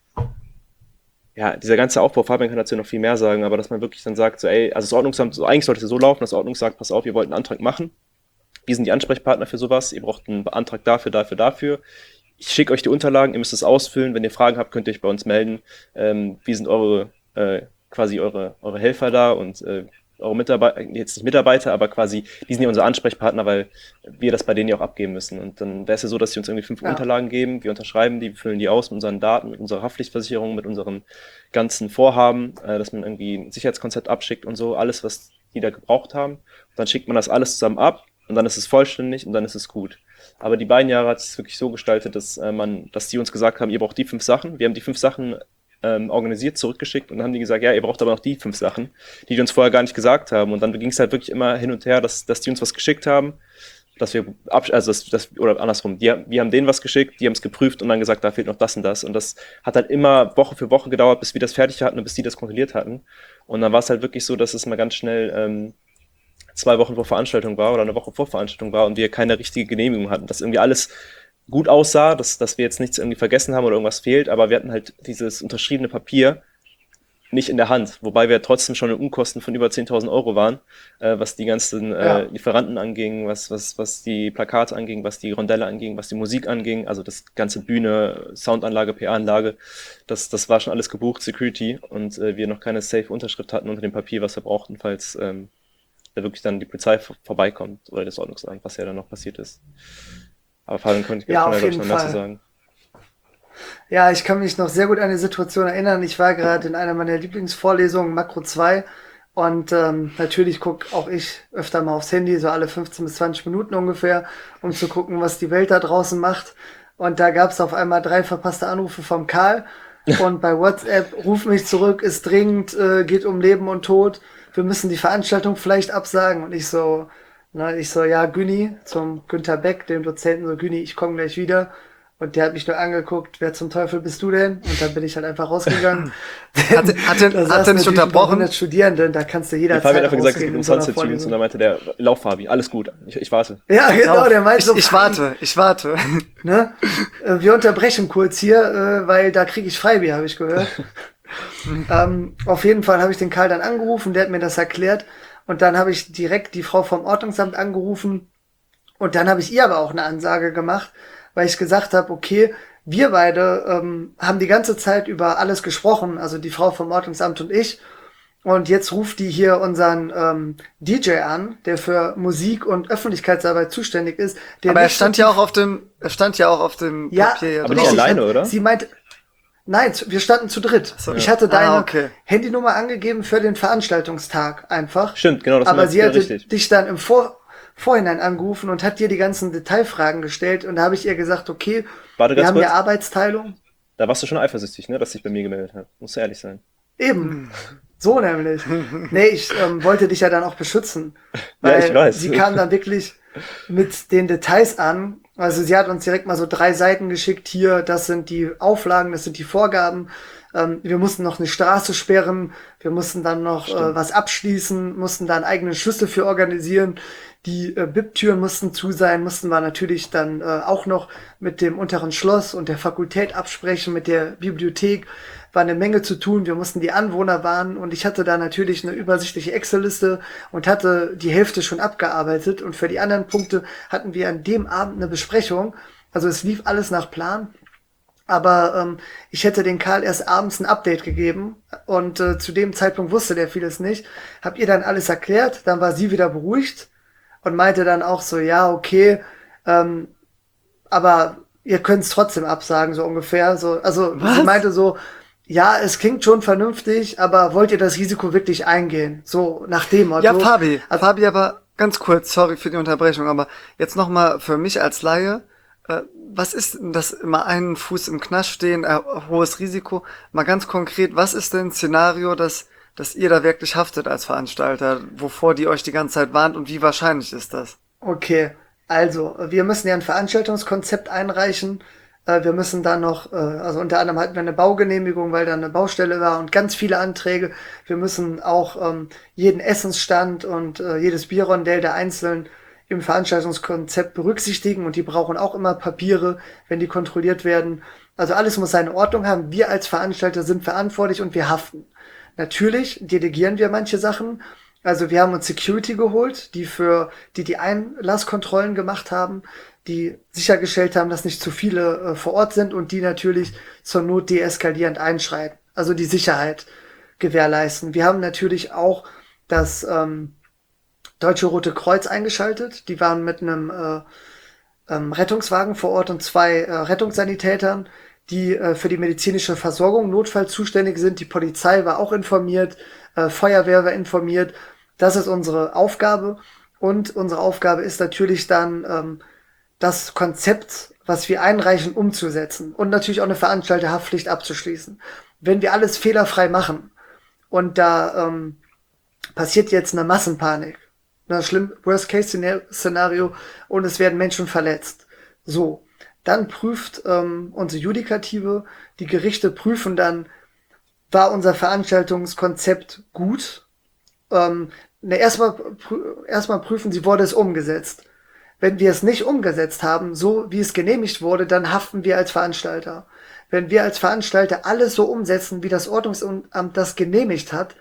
ja, dieser ganze Aufbau, Fabian kann dazu noch viel mehr sagen, aber dass man wirklich dann sagt, so, ey, also das Ordnungsamt, so, eigentlich sollte es so laufen, das Ordnungsamt sagt, pass auf, ihr wollt einen Antrag machen. Wir sind die Ansprechpartner für sowas, ihr braucht einen Antrag dafür, dafür, dafür. ich schicke euch die Unterlagen, ihr müsst es ausfüllen, wenn ihr Fragen habt, könnt ihr euch bei uns melden. Ähm, wir sind eure, äh, quasi eure, eure Helfer da und äh, eure Mitarbeiter, jetzt nicht Mitarbeiter, aber quasi, die sind ja unsere Ansprechpartner, weil wir das bei denen ja auch abgeben müssen. Und dann wäre es ja so, dass sie uns irgendwie fünf Ja. Unterlagen geben, wir unterschreiben die, wir füllen die aus mit unseren Daten, mit unserer Haftpflichtversicherung, mit unseren ganzen Vorhaben, äh, dass man irgendwie ein Sicherheitskonzept abschickt und so, alles, was die da gebraucht haben. Und dann schickt man das alles zusammen ab und dann ist es vollständig und dann ist es gut. Aber die beiden Jahre hat es wirklich so gestaltet, dass äh, man, dass die uns gesagt haben, ihr braucht die fünf Sachen. Wir haben die fünf Sachen ähm, organisiert, zurückgeschickt und dann haben die gesagt, ja, ihr braucht aber noch die fünf Sachen, die die uns vorher gar nicht gesagt haben. Und dann ging es halt wirklich immer hin und her, dass, dass die uns was geschickt haben, dass wir, absch- also das, das, oder andersrum, die, wir haben denen was geschickt, die haben es geprüft und dann gesagt, da fehlt noch das und das. Und das hat halt immer Woche für Woche gedauert, bis wir das fertig hatten und bis die das kontrolliert hatten. Und dann war es halt wirklich so, dass es mal ganz schnell ähm, zwei Wochen vor Veranstaltung war oder eine Woche vor Veranstaltung war und wir keine richtige Genehmigung hatten, dass irgendwie alles gut aussah, dass, dass wir jetzt nichts irgendwie vergessen haben oder irgendwas fehlt, aber wir hatten halt dieses unterschriebene Papier nicht in der Hand, wobei wir trotzdem schon in Unkosten von über zehntausend Euro waren, äh, was die ganzen äh, Ja. Lieferanten anging, was, was, was die Plakate anging, was die Rondelle anging, was die Musik anging, also das ganze Bühne, Soundanlage, P A-Anlage, das, das war schon alles gebucht, Security, und äh, wir noch keine Safe-Unterschrift hatten unter dem Papier, was wir brauchten, falls ähm, da wirklich dann die Polizei vor- vorbeikommt oder das Ordnungsamt, was ja dann noch passiert ist. Aber Fabian könnte Ja, kann auf ja, glaub ich, jeden noch mehr zu Fall. sagen. Ja, ich kann mich noch sehr gut an die Situation erinnern. Ich war gerade in einer meiner Lieblingsvorlesungen, Makro zwei. Und ähm, natürlich gucke auch ich öfter mal aufs Handy, so alle fünfzehn bis zwanzig Minuten ungefähr, um zu gucken, was die Welt da draußen macht. Und da gab es auf einmal drei verpasste Anrufe vom Karl. Und bei WhatsApp, ruf mich zurück, ist dringend, äh, geht um Leben und Tod. Wir müssen die Veranstaltung vielleicht absagen. Und ich so, na, ich so, ja, Günni, zum Günther Beck, dem Dozenten, so, Günni, ich komme gleich wieder. Und der hat mich nur angeguckt, wer zum Teufel bist du denn? Und dann bin ich halt einfach rausgegangen. Hat, hat, er- Da hat saßen er nicht natürlich über unterbrochen? hundert Studierenden, da kannst du Der jederzeit Fabian hat einfach gesagt, es rausgehen gibt in so einer Sunset Tunes und Vorlesung. dann meinte der, lauf Fabi, alles gut, ich, ich warte. Ja, genau, der meinte ich, so, ich warte, ich warte. ne? Äh, Wir unterbrechen kurz hier, äh, weil da kriege ich Freibier, habe ich gehört. ähm, auf jeden Fall habe ich den Karl dann angerufen, der hat mir das erklärt. Und dann habe ich direkt die Frau vom Ordnungsamt angerufen. Und dann habe ich ihr aber auch eine Ansage gemacht, weil ich gesagt habe, okay, wir beide ähm, haben die ganze Zeit über alles gesprochen, also die Frau vom Ordnungsamt und ich. Und jetzt ruft die hier unseren ähm, D J an, der für Musik und Öffentlichkeitsarbeit zuständig ist. Der Aber er nicht stand so ja auch auf dem, er stand ja auch auf dem Ja, Papier hier aber drauf. nicht richtig. alleine, oder? Sie meinte, nein, zu- wir standen zu dritt. so. Ich hatte Ah, deine okay. Handynummer angegeben für den Veranstaltungstag einfach. Stimmt, genau, das Aber meinte sie ich, ja, hatte richtig. dich dann im Vor Vorhinein angerufen und hat dir die ganzen Detailfragen gestellt. Und da habe ich ihr gesagt, okay, Warte wir ganz haben kurz. ja Arbeitsteilung. Da warst du schon eifersüchtig, ne, dass dich bei mir gemeldet hat. Musst du ehrlich sein. Eben. So nämlich. Nee, ich ähm, wollte dich ja dann auch beschützen. Ja, Weil ich weiß. sie kam dann wirklich mit den Details an. Also sie hat uns direkt mal so drei Seiten geschickt. Hier, das sind die Auflagen, das sind die Vorgaben. Ähm, wir mussten noch eine Straße sperren. Wir mussten dann noch äh, was abschließen, mussten da einen eigenen Schlüssel für organisieren. Die äh, B I P-Türen mussten zu sein, mussten wir natürlich dann äh, auch noch mit dem unteren Schloss und der Fakultät absprechen, mit der Bibliothek. War eine Menge zu tun. Wir mussten die Anwohner warnen und ich hatte da natürlich eine übersichtliche Excel-Liste und hatte die Hälfte schon abgearbeitet. Und für die anderen Punkte hatten wir an dem Abend eine Besprechung. Also es lief alles nach Plan. Aber ähm, ich hätte den Karl erst abends ein Update gegeben und äh, zu dem Zeitpunkt wusste der vieles nicht. Hab ihr dann alles erklärt, dann war sie wieder beruhigt und meinte dann auch so, ja, okay, ähm, aber ihr könnt es trotzdem absagen, so ungefähr. So, also Was? sie meinte so, ja, es klingt schon vernünftig, aber wollt ihr das Risiko wirklich eingehen? So nach dem Motto. Ja, Fabi, Also, Fabi, aber ganz kurz, sorry für die Unterbrechung, aber jetzt nochmal für mich als Laie, äh, was ist denn das immer einen Fuß im Knast stehen, äh, hohes Risiko? Mal ganz konkret, was ist denn ein Szenario, dass, dass ihr da wirklich haftet als Veranstalter, wovor die euch die ganze Zeit warnt und wie wahrscheinlich ist das? Okay, also wir müssen ja ein Veranstaltungskonzept einreichen. Äh, Wir müssen da noch, äh, also unter anderem hatten wir eine Baugenehmigung, weil da eine Baustelle war und ganz viele Anträge. Wir müssen auch ähm, jeden Essensstand und äh, jedes Bierrondell der einzeln im Veranstaltungskonzept berücksichtigen und die brauchen auch immer Papiere, wenn die kontrolliert werden. Also alles muss seine Ordnung haben. Wir als Veranstalter sind verantwortlich und wir haften. Natürlich delegieren wir manche Sachen. Also wir haben uns Security geholt, die für die die Einlasskontrollen gemacht haben, die sichergestellt haben, dass nicht zu viele äh, vor Ort sind und die natürlich zur Not deeskalierend einschreiten, also die Sicherheit gewährleisten. Wir haben natürlich auch das ähm, Deutsche Rote Kreuz eingeschaltet. Die waren mit einem äh, ähm, Rettungswagen vor Ort und zwei äh, Rettungssanitätern, die äh, für die medizinische Versorgung Notfall zuständig sind. Die Polizei war auch informiert, äh, Feuerwehr war informiert. Das ist unsere Aufgabe. Und unsere Aufgabe ist natürlich dann, ähm, das Konzept, was wir einreichen, umzusetzen. Und natürlich auch eine Veranstalterhaftpflicht abzuschließen. Wenn wir alles fehlerfrei machen und da ähm, passiert jetzt eine Massenpanik, ein schlimm Worst-Case-Szenario und es werden Menschen verletzt. So, dann prüft ähm, unsere Judikative, die Gerichte prüfen dann, war unser Veranstaltungskonzept gut? Ähm, ne, erstmal prü erstmal prüfen sie, wurde es umgesetzt. Wenn wir es nicht umgesetzt haben, so wie es genehmigt wurde, dann haften wir als Veranstalter. Wenn wir als Veranstalter alles so umsetzen, wie das Ordnungsamt das genehmigt hat,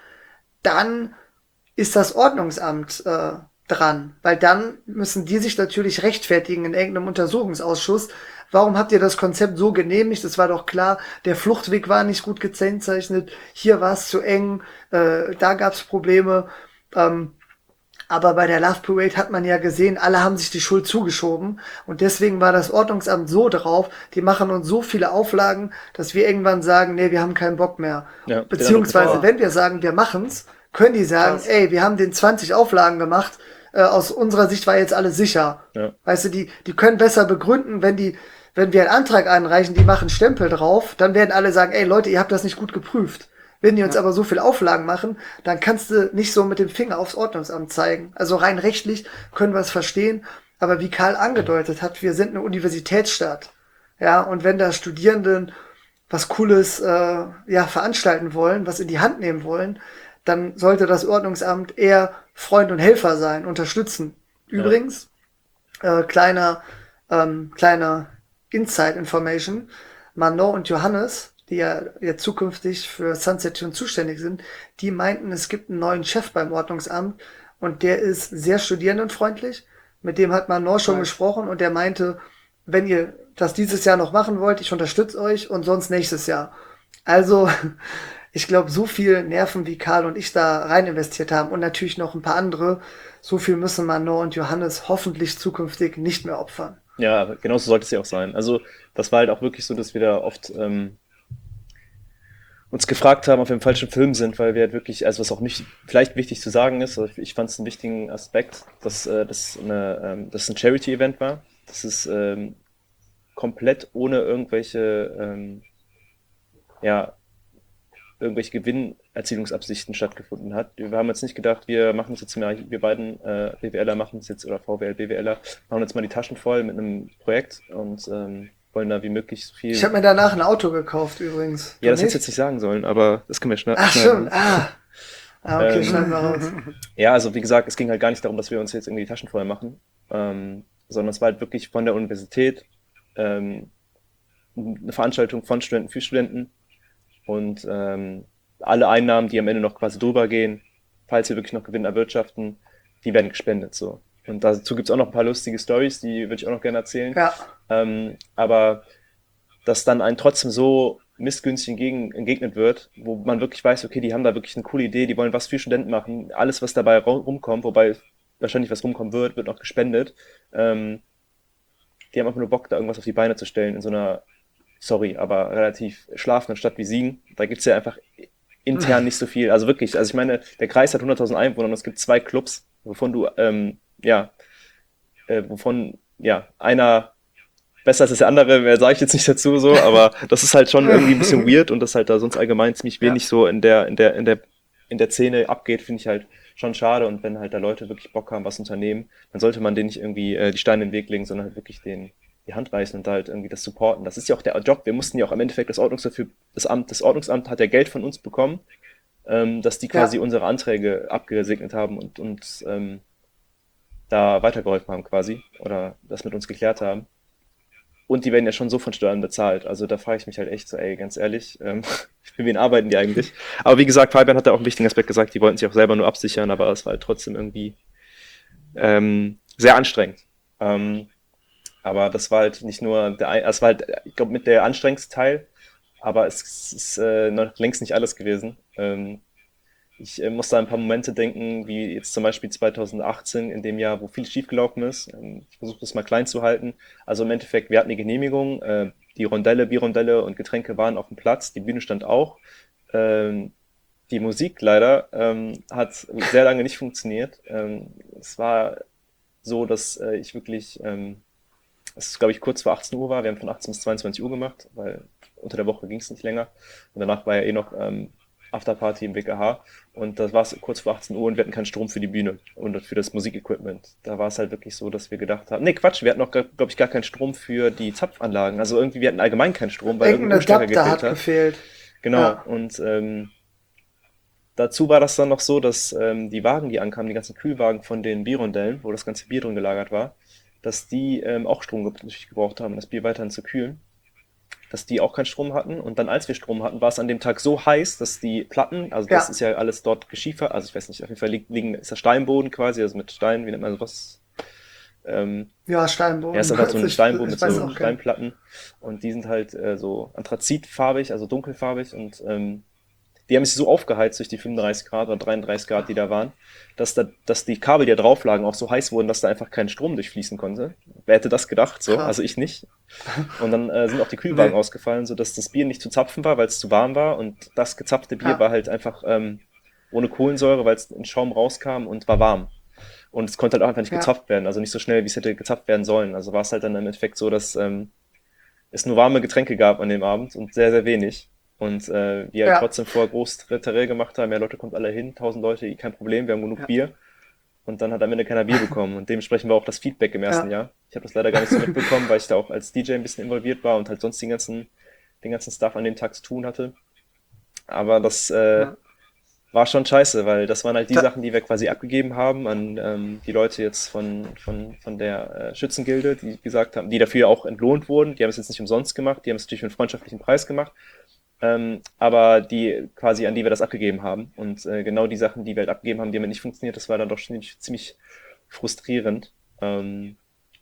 dann ist das Ordnungsamt äh, dran, weil dann müssen die sich natürlich rechtfertigen in irgendeinem Untersuchungsausschuss. Warum habt ihr das Konzept so genehmigt? Es war doch klar, der Fluchtweg war nicht gut gekennzeichnet, hier war es zu eng, äh, da gab es Probleme. Ähm, aber bei der Love Parade hat man ja gesehen, alle haben sich die Schuld zugeschoben und deswegen war das Ordnungsamt so drauf, die machen uns so viele Auflagen, dass wir irgendwann sagen, nee, wir haben keinen Bock mehr. Ja, Beziehungsweise, wenn wir sagen, wir machen's, können die sagen, Krass. ey, wir haben den zwanzig Auflagen gemacht, äh, aus unserer Sicht war jetzt alles sicher. Ja. Weißt du, die, die können besser begründen, wenn die, wenn wir einen Antrag einreichen, die machen Stempel drauf, dann werden alle sagen, ey Leute, ihr habt das nicht gut geprüft. Wenn die uns ja. aber so viel Auflagen machen, dann kannst du nicht so mit dem Finger aufs Ordnungsamt zeigen. Also rein rechtlich können wir es verstehen, aber wie Karl angedeutet hat, wir sind eine Universitätsstadt. Ja, und wenn da Studierenden was Cooles äh, ja veranstalten wollen, was in die Hand nehmen wollen, dann sollte das Ordnungsamt eher Freund und Helfer sein, unterstützen. Übrigens, ja. äh, kleiner, ähm, kleiner Inside Information, Manon und Johannes, die ja jetzt zukünftig für Sunset Tune zuständig sind, die meinten, es gibt einen neuen Chef beim Ordnungsamt und der ist sehr studierendenfreundlich. Mit dem hat Manon schon nice. gesprochen und der meinte, wenn ihr das dieses Jahr noch machen wollt, ich unterstütze euch und sonst nächstes Jahr. Also, ich glaube, so viel Nerven, wie Karl und ich da rein investiert haben und natürlich noch ein paar andere, so viel müssen Manon und Johannes hoffentlich zukünftig nicht mehr opfern. Ja, genau so sollte es ja auch sein. Also das war halt auch wirklich so, dass wir da oft ähm, uns gefragt haben, ob wir im falschen Film sind, weil wir halt wirklich, also was auch nicht vielleicht wichtig zu sagen ist, also ich fand es einen wichtigen Aspekt, dass äh, das eine, ähm, dass es ein Charity-Event war. Das ist ähm, komplett ohne irgendwelche ähm, ja, irgendwelche Gewinnerzielungsabsichten stattgefunden hat. Wir haben jetzt nicht gedacht, wir machen es jetzt mal, wir beiden äh, BWLer machen es jetzt, oder VWL, BWLer, machen jetzt mal die Taschen voll mit einem Projekt und ähm, wollen da wie möglich so viel... Ich habe mir danach ein Auto gekauft übrigens. Ja, das hättest du jetzt nicht sagen sollen, aber das können wir schnell Ach, stimmt. Ah. ah, okay, ähm, schneiden wir raus. Ja, also wie gesagt, es ging halt gar nicht darum, dass wir uns jetzt irgendwie die Taschen voll machen, ähm, sondern es war halt wirklich von der Universität ähm, eine Veranstaltung von Studenten für Studenten. Und ähm, alle Einnahmen, die am Ende noch quasi drüber gehen, falls wir wirklich noch Gewinn erwirtschaften, die werden gespendet. So. Und dazu gibt's auch noch ein paar lustige Stories, die würde ich auch noch gerne erzählen. Ja. Ähm, aber dass dann einem trotzdem so missgünstig entgegen, entgegnet wird, wo man wirklich weiß, okay, die haben da wirklich eine coole Idee, die wollen was für Studenten machen, alles, was dabei rumkommt, wobei wahrscheinlich was rumkommen wird, wird noch gespendet. Ähm, die haben einfach nur Bock, da irgendwas auf die Beine zu stellen in so einer sorry, aber relativ schlafenden Stadt wie Siegen. Da gibt's ja einfach intern nicht so viel. Also wirklich, also ich meine, der Kreis hat hunderttausend Einwohner und es gibt zwei Clubs, wovon du, ähm, ja, äh, wovon, ja, einer besser ist als der andere, mehr sage ich jetzt nicht dazu so, aber das ist halt schon irgendwie ein bisschen weird und das halt da sonst allgemein ziemlich wenig ja. so in der, in der, in der, in der Szene abgeht, finde ich halt schon schade. Und wenn halt da Leute wirklich Bock haben, was unternehmen, dann sollte man denen nicht irgendwie äh, die Steine in den Weg legen, sondern halt wirklich den die Hand reißen und da halt irgendwie das supporten. Das ist ja auch der Job. Wir mussten ja auch im Endeffekt das Ordnungsamt für das Amt, das Ordnungsamt hat ja Geld von uns bekommen, ähm, dass die quasi ja. unsere Anträge abgesegnet haben und uns ähm, da weitergeholfen haben quasi oder das mit uns geklärt haben. und die werden ja schon so von Steuern bezahlt. Also da frage ich mich halt echt so, ey, ganz ehrlich, ähm, für wen arbeiten die eigentlich? Aber wie gesagt, Fabian hat da auch einen wichtigen Aspekt gesagt, die wollten sich auch selber nur absichern, aber es war halt trotzdem irgendwie ähm, sehr anstrengend. Ähm, aber das war halt nicht nur der, ein- es war halt, ich glaube, mit der anstrengendste Teil, aber es ist äh, noch längst nicht alles gewesen. Ähm, ich äh, muss da an ein paar Momente denken, wie jetzt zum Beispiel zwanzig achtzehn, in dem Jahr, wo viel schiefgelaufen ist. Ähm, ich versuche das mal klein zu halten. Also im Endeffekt, wir hatten die Genehmigung, äh, die Rondelle, Bierrondelle und Getränke waren auf dem Platz, die Bühne stand auch. Ähm, die Musik leider ähm, hat sehr lange nicht funktioniert. Ähm, es war so, dass äh, ich wirklich, ähm, es ist, glaube ich, kurz vor achtzehn Uhr war. Wir haben von achtzehn bis zweiundzwanzig Uhr gemacht, weil unter der Woche ging es nicht länger. Und danach war ja eh noch ähm, Afterparty im B K H. Und das war es kurz vor achtzehn Uhr und wir hatten keinen Strom für die Bühne und für das Musikequipment. Da war es halt wirklich so, dass wir gedacht haben, nee, Quatsch, wir hatten noch, glaube ich, gar keinen Strom für die Zapfanlagen. Also irgendwie, wir hatten allgemein keinen Strom, weil irgendein Irgendein Umstecker Adapter gefehlt hat hat. gefehlt. Genau, Ja, und ähm, dazu war das dann noch so, dass ähm, die Wagen, die ankamen, die ganzen Kühlwagen von den Bierrondellen, wo das ganze Bier drin gelagert war, dass die ähm, auch Strom ge- natürlich gebraucht haben, um das Bier weiterhin zu kühlen, dass die auch keinen Strom hatten. Und dann, als wir Strom hatten, war es an dem Tag so heiß, dass die Platten, also das ja, ist ja alles dort Geschiefer, also ich weiß nicht, auf jeden Fall liegen, liegen ist der Steinboden quasi, also mit Stein, wie nennt man sowas? Ähm, ja, ja, ist Steinboden. einfach so Also ein ich, Steinboden mit ich weiß so auch keinen. Steinplatten und die sind halt äh, so anthrazitfarbig, also dunkelfarbig und ähm, die haben sich so aufgeheizt durch die fünfunddreißig Grad oder dreiunddreißig Grad, die da waren, dass, da, dass die Kabel, die da drauf lagen, auch so heiß wurden, dass da einfach kein Strom durchfließen konnte. Wer hätte das gedacht so? Also Krass. ich nicht. Und dann äh, sind auch die Kühlwagen Nee. ausgefallen, sodass das Bier nicht zu zapfen war, weil es zu warm war. Und das gezapfte Bier Ja, war halt einfach ähm, ohne Kohlensäure, weil es in Schaum rauskam und war warm. Und es konnte halt auch einfach nicht ja, gezapft werden, also nicht so schnell, wie es hätte gezapft werden sollen. Also war es halt dann im Endeffekt so, dass ähm, es nur warme Getränke gab an dem Abend und sehr, sehr wenig. Und äh, wir halt ja, trotzdem vorher groß Terrain gemacht haben, ja Leute, kommt alle hin, tausend Leute, kein Problem, wir haben genug ja, Bier. Und dann hat am Ende keiner Bier bekommen. Und dementsprechend war auch das Feedback im ersten ja, Jahr. Ich habe das leider gar nicht so mitbekommen, weil ich da auch als D J ein bisschen involviert war und halt sonst den ganzen, den ganzen Stuff an dem Tag zu tun hatte. Aber das äh, Ja. war schon scheiße, weil das waren halt die Da, Sachen, die wir quasi abgegeben haben an ähm, die Leute jetzt von, von, von der äh, Schützengilde, die gesagt haben, die dafür ja auch entlohnt wurden. Die haben es jetzt nicht umsonst gemacht, die haben es natürlich für einen freundschaftlichen Preis gemacht, ähm, aber die quasi, an die wir das abgegeben haben. Und äh, genau die Sachen, die wir halt abgegeben haben, die haben halt nicht funktioniert, das war dann doch ziemlich, ziemlich frustrierend. Ähm,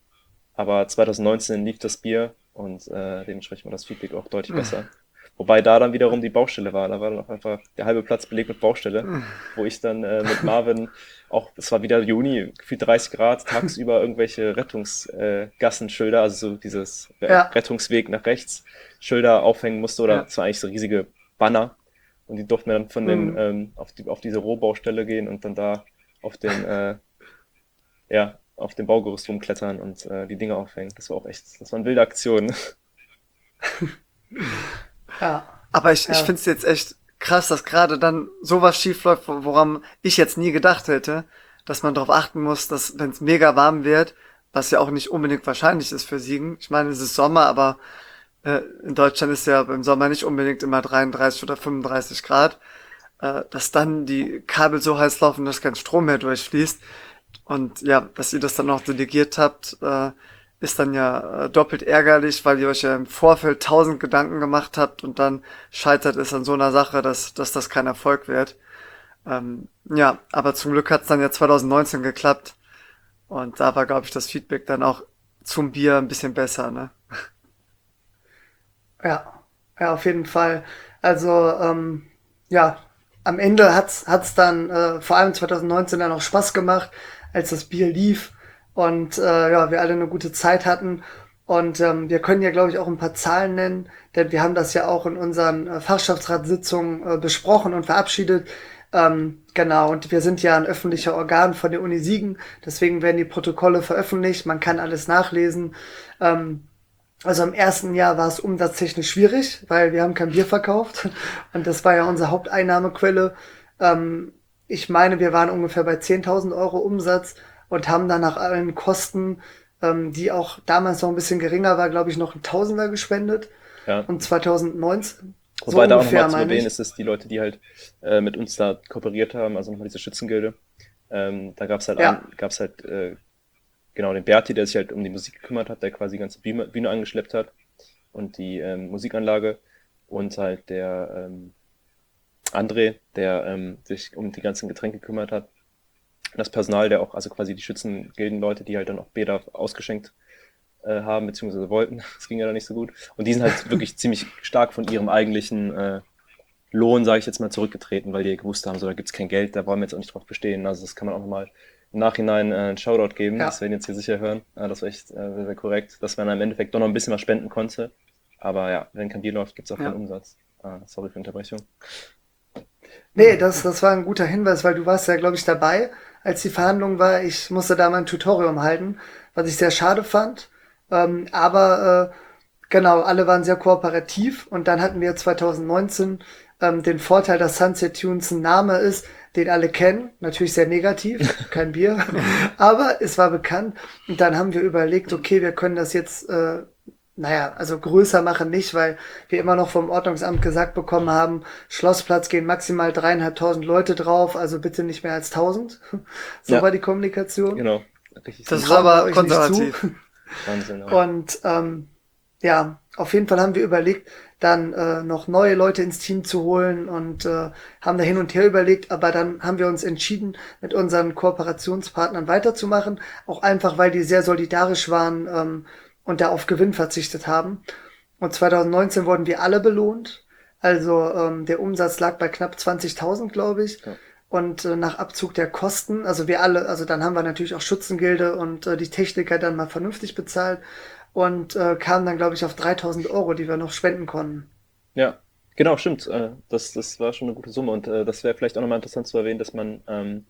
aber zwanzig neunzehn lief das Bier und äh, dementsprechend war das Feedback auch deutlich besser. Wobei da dann wiederum die Baustelle war. Da war dann auch einfach der halbe Platz belegt mit Baustelle, wo ich dann äh, mit Marvin auch, es war wieder Juni, gefühlt dreißig Grad, tagsüber irgendwelche Rettungsgassenschilder, äh, Gassenschilder, also so dieses Re- ja, Rettungsweg nach rechts, Schilder aufhängen musste oder ja. es waren eigentlich so riesige Banner und die durften wir dann von den hm, ähm, auf die auf diese Rohbaustelle gehen und dann da auf den äh, ja auf dem Baugerüst rumklettern und äh, die Dinge aufhängen. Das war auch echt, das waren wilde Aktionen. ja, Aber ich, ich ja, finde es jetzt echt krass, dass gerade dann sowas schief läuft, wo- woran ich jetzt nie gedacht hätte, dass man darauf achten muss, dass wenn es mega warm wird, was ja auch nicht unbedingt wahrscheinlich ist für Siegen. Ich meine, es ist Sommer, aber äh, in Deutschland ist ja im Sommer nicht unbedingt immer dreiunddreißig oder fünfunddreißig Grad, äh, dass dann die Kabel so heiß laufen, dass kein Strom mehr durchfließt. Und ja, dass ihr das dann auch delegiert habt, äh, ist dann ja äh, doppelt ärgerlich, weil ihr euch ja im Vorfeld tausend Gedanken gemacht habt und dann scheitert es an so einer Sache, dass, dass das kein Erfolg wird. Ähm, ja, aber zum Glück hat es dann ja zwanzig neunzehn geklappt und da war, glaube ich, das Feedback dann auch zum Bier ein bisschen besser, ne? ja, ja, auf jeden Fall. Also, ähm, ja, am Ende hat's hat's dann äh, vor allem zwanzig neunzehn dann auch Spaß gemacht, als das Bier lief und äh, ja, wir alle eine gute Zeit hatten. Und ähm, wir können ja, glaube ich, auch ein paar Zahlen nennen, denn wir haben das ja auch in unseren äh, Fachschaftsratssitzungen äh, besprochen und verabschiedet. Ähm, genau, und wir sind ja ein öffentlicher Organ von der Uni Siegen, deswegen werden die Protokolle veröffentlicht, man kann alles nachlesen. Ähm, also im ersten Jahr war es umsatztechnisch schwierig, weil wir haben kein Bier verkauft und das war ja unsere Haupteinnahmequelle. Ähm, ich meine, wir waren ungefähr bei zehntausend Euro Umsatz und haben dann nach allen Kosten, ähm, die auch damals noch ein bisschen geringer war, glaube ich, noch ein Tausender gespendet. Ja. Und zwanzig neunzehn, so Wobei da auch nochmal ungefähr, zu meine erwähnen ich. ist, dass die Leute, die halt äh, mit uns da kooperiert haben, also nochmal diese Schützengilde, ähm, da gab's halt Ja, ein, gab's halt äh, genau, den Berti, der sich halt um die Musik gekümmert hat, der quasi die ganze Bühne, Bühne angeschleppt hat und die ähm, Musikanlage und halt der ähm, André, der ähm, sich um die ganzen Getränke gekümmert hat. Das Personal, der auch, also quasi die Schützengilden-Leute, die halt dann auch Bäder ausgeschenkt äh, haben, beziehungsweise wollten. Das ging ja dann nicht so gut. Und die sind halt wirklich ziemlich stark von ihrem eigentlichen äh, Lohn, sage ich jetzt mal, zurückgetreten, weil die gewusst haben, so da gibt's kein Geld, da wollen wir jetzt auch nicht drauf bestehen. Also das kann man auch nochmal im Nachhinein äh, einen Shoutout geben. Ja. Das werden jetzt hier sicher hören. Äh, das war echt äh, sehr, sehr korrekt, dass man im Endeffekt doch noch ein bisschen was spenden konnte. Aber ja, wenn kein Bier läuft, gibt's auch Ja. keinen Umsatz. Ah, sorry für die Unterbrechung. Nee, das, das war ein guter Hinweis, weil du warst ja, glaube ich, dabei, als die Verhandlung war. Ich musste da mal ein Tutorium halten, was ich sehr schade fand. Ähm, aber äh, genau, alle waren sehr kooperativ und dann hatten wir zwanzig neunzehn ähm, den Vorteil, dass Sunset Tunes ein Name ist, den alle kennen. Natürlich sehr negativ, kein Bier, aber es war bekannt. Und dann haben wir überlegt, okay, wir können das jetzt, äh, naja, also größer machen nicht, weil wir immer noch vom Ordnungsamt gesagt bekommen haben, Schlossplatz gehen maximal dreieinhalbtausend Leute drauf, also bitte nicht mehr als tausend. So Ja. war die Kommunikation. Genau. Richtig Das süß. ist aber Trauen wir euch nicht konservativ. Wahnsinn. Ja. Und ähm, ja, auf jeden Fall haben wir überlegt, dann äh, noch neue Leute ins Team zu holen und äh, haben da hin und her überlegt, aber dann haben wir uns entschieden, mit unseren Kooperationspartnern weiterzumachen, auch einfach, weil die sehr solidarisch waren ähm, und da auf Gewinn verzichtet haben. Und zwanzig neunzehn wurden wir alle belohnt. Also ähm, der Umsatz lag bei knapp zwanzigtausend, glaube ich. Ja. Und äh, nach Abzug der Kosten, also wir alle, also dann haben wir natürlich auch Schützengilde und äh, die Techniker dann mal vernünftig bezahlt und äh, kamen dann, glaube ich, auf dreitausend Euro, die wir noch spenden konnten. Ja, genau, stimmt. Äh, das, das war schon eine gute Summe und äh, das wäre vielleicht auch nochmal interessant zu erwähnen, dass man, ähm,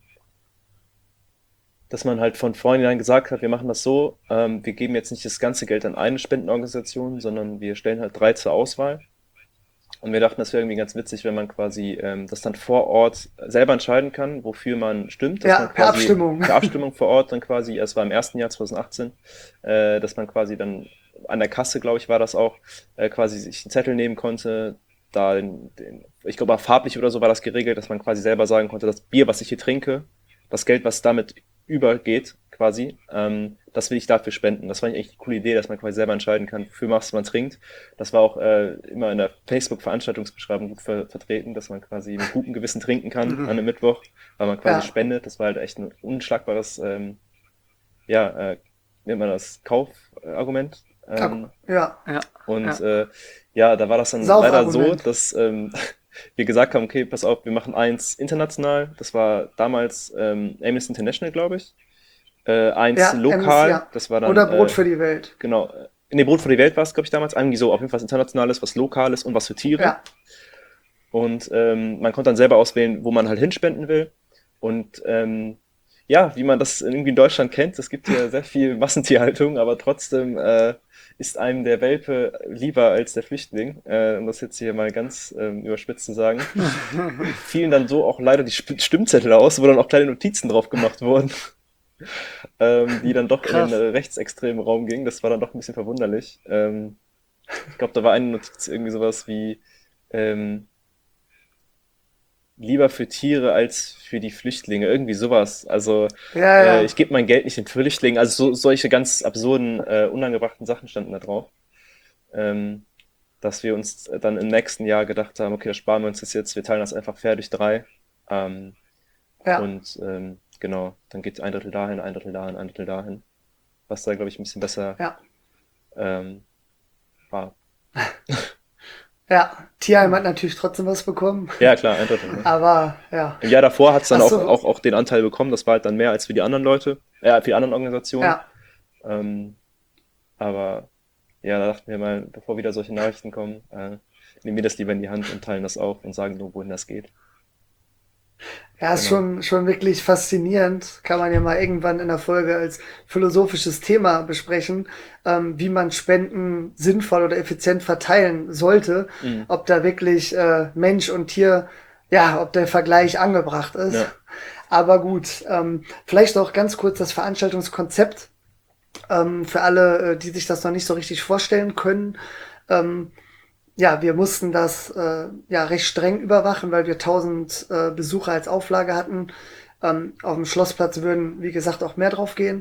dass man halt von vornherein gesagt hat, wir machen das so, ähm, wir geben jetzt nicht das ganze Geld an eine Spendenorganisation, sondern wir stellen halt drei zur Auswahl. Und wir dachten, das wäre irgendwie ganz witzig, wenn man quasi ähm, das dann vor Ort selber entscheiden kann, wofür man stimmt. Dass Ja, man per quasi Abstimmung. per Abstimmung vor Ort dann quasi, es war im ersten Jahr zwanzig achtzehn, äh, dass man quasi dann an der Kasse, glaube ich, war das auch, äh, quasi sich einen Zettel nehmen konnte, da den, den, ich glaube, farblich oder so war das geregelt, dass man quasi selber sagen konnte, das Bier, was ich hier trinke, das Geld, was damit übergeht, quasi, ähm, das will ich dafür spenden. Das fand ich echt eine coole Idee, dass man quasi selber entscheiden kann, wofür was man trinkt. Das war auch äh, immer in der Facebook-Veranstaltungsbeschreibung gut ver vertreten, dass man quasi mit gutem Gewissen trinken kann an einem Mittwoch, weil man quasi Ja. spendet. Das war halt echt ein unschlagbares, ähm, ja, äh, nennt man das Kaufargument. Ähm, Ja, Ja. und Ja. äh, ja, da war das dann leider so, Saufargument. dass ähm, wir gesagt haben, okay, pass auf, wir machen eins international. Das war damals ähm, Amnesty International, glaube ich. Äh, eins ja, lokal, M S, ja. das war dann Oder Brot äh, für die Welt. genau. äh, Nee, Brot für die Welt war es, glaube ich, damals. Irgendwie so, auf jeden Fall was Internationales, was Lokales und was für Tiere. Ja, Und ähm, man konnte dann selber auswählen, wo man halt hinspenden will. Und ähm, ja, wie man das irgendwie in Deutschland kennt, es gibt hier sehr viel Massentierhaltung, aber trotzdem äh, ist einem der Welpe lieber als der Flüchtling. Äh, um das jetzt hier mal ganz ähm, überspitzt zu sagen. Fielen dann so auch leider die Sp- Stimmzettel aus, wo dann auch kleine Notizen drauf gemacht wurden, ähm, die dann doch in Krass. den äh, rechtsextremen Raum gingen. Das war dann doch ein bisschen verwunderlich. Ähm, ich glaube, da war eine Notiz irgendwie sowas wie ähm, lieber für Tiere als für die Flüchtlinge, irgendwie sowas. Also ja, äh, ja. ich gebe mein Geld nicht den Flüchtlingen. Also so, solche ganz absurden, äh, unangebrachten Sachen standen da drauf. Ähm, dass wir uns dann im nächsten Jahr gedacht haben, okay, das sparen wir uns das jetzt, wir teilen das einfach fair durch drei. Ähm, Ja, und ähm, genau, dann geht ein Drittel dahin, ein Drittel dahin, ein Drittel dahin. Was da, glaube ich, ein bisschen besser ja. ähm, war. Ja, Tierheim hat natürlich trotzdem was bekommen. Ja, klar, ein Drittel. Ne? Aber ja, Im Jahr davor hat es dann Ach auch, so. auch, auch den Anteil bekommen, das war halt dann mehr als für die anderen Leute, äh, für die anderen Organisationen. ja. Ähm, aber ja, da dachten wir mal, bevor wieder solche Nachrichten kommen, äh, nehmen wir das lieber in die Hand und teilen das auf und sagen nur, wohin das geht. Ja, ist Genau. schon, schon wirklich faszinierend. Kann man ja mal irgendwann in der Folge als philosophisches Thema besprechen, ähm, wie man Spenden sinnvoll oder effizient verteilen sollte. Mhm. Ob da wirklich äh, Mensch und Tier, ja, ob der Vergleich angebracht ist. Ja. Aber gut, ähm, vielleicht auch ganz kurz das Veranstaltungskonzept ähm, für alle, äh, die sich das noch nicht so richtig vorstellen können. Ähm, ja, wir mussten das äh, ja recht streng überwachen, weil wir tausend äh, Besucher als Auflage hatten. Ähm, auf dem Schlossplatz würden, wie gesagt, auch mehr drauf gehen.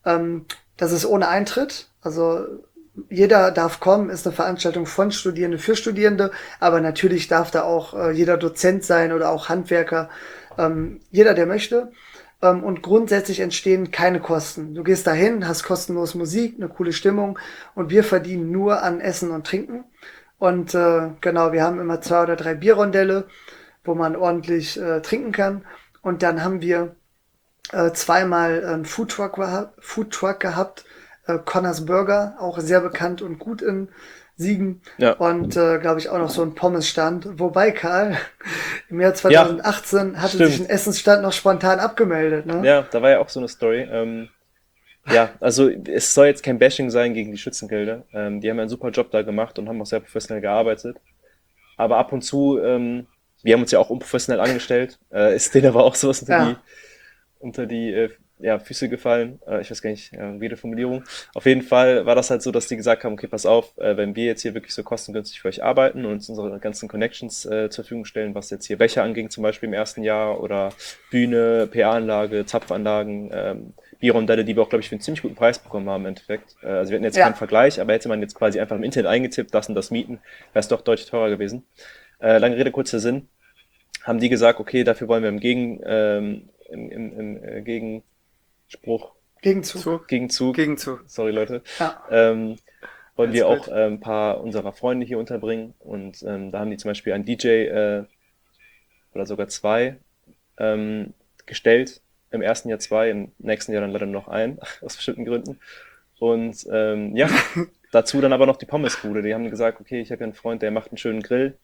Ähm, das ist ohne Eintritt, also jeder darf kommen, ist eine Veranstaltung von Studierende für Studierende, aber natürlich darf da auch äh, jeder Dozent sein oder auch Handwerker, ähm, jeder, der möchte. Ähm, und grundsätzlich entstehen keine Kosten. Du gehst dahin, hast kostenlos Musik, eine coole Stimmung und wir verdienen nur an Essen und Trinken. Und äh, genau, wir haben immer zwei oder drei Bierrondelle, wo man ordentlich äh, trinken kann. Und dann haben wir äh, zweimal einen Foodtruck, Foodtruck gehabt, äh, Connors Burger, auch sehr bekannt und gut in Siegen. Ja. Und äh, glaube ich auch noch so ein Pommesstand. Wobei, Karl, im Jahr zwanzig achtzehn Ja, hatte stimmt. sich ein Essensstand noch spontan abgemeldet. Ne? Ja, da war ja auch so eine Story. Ähm, ja, also es soll jetzt kein Bashing sein gegen die Schützengilde. Ähm, die haben einen super Job da gemacht und haben auch sehr professionell gearbeitet. Aber ab und zu, ähm, wir haben uns ja auch unprofessionell angestellt, äh, ist denen aber auch sowas unter Ja. die, unter die äh, ja, Füße gefallen. Äh, ich weiß gar nicht, äh, wie die Formulierung. Auf jeden Fall war das halt so, dass die gesagt haben, okay, pass auf, äh, wenn wir jetzt hier wirklich so kostengünstig für euch arbeiten und uns unsere ganzen Connections äh, zur Verfügung stellen, was jetzt hier Becher anging, zum Beispiel im ersten Jahr, oder Bühne, P A-Anlage, Zapfanlagen, ähm, Bierrondelle, die wir auch, glaube ich, für einen ziemlich guten Preis bekommen haben im Endeffekt. Äh, also wir hatten jetzt Ja. keinen Vergleich, aber hätte man jetzt quasi einfach im Internet eingetippt, das und das mieten, wäre es doch deutlich teurer gewesen. Äh, lange Rede, kurzer Sinn. Haben die gesagt, okay, dafür wollen wir im Gegen, ähm, im, im, im äh, Gegenspruch, Gegenzug. Zu, Gegenzug, Gegenzug. sorry Leute, Ja. ähm, wollen Alles wir gut. auch äh, ein paar unserer Freunde hier unterbringen. Und ähm, da haben die zum Beispiel einen D J äh, oder sogar zwei ähm, gestellt. Im ersten Jahr zwei, im nächsten Jahr dann leider nur noch ein, aus bestimmten Gründen. Und ähm, ja, dazu dann aber noch die Pommesbude. Die haben gesagt, okay, ich habe ja einen Freund, der macht einen schönen Grill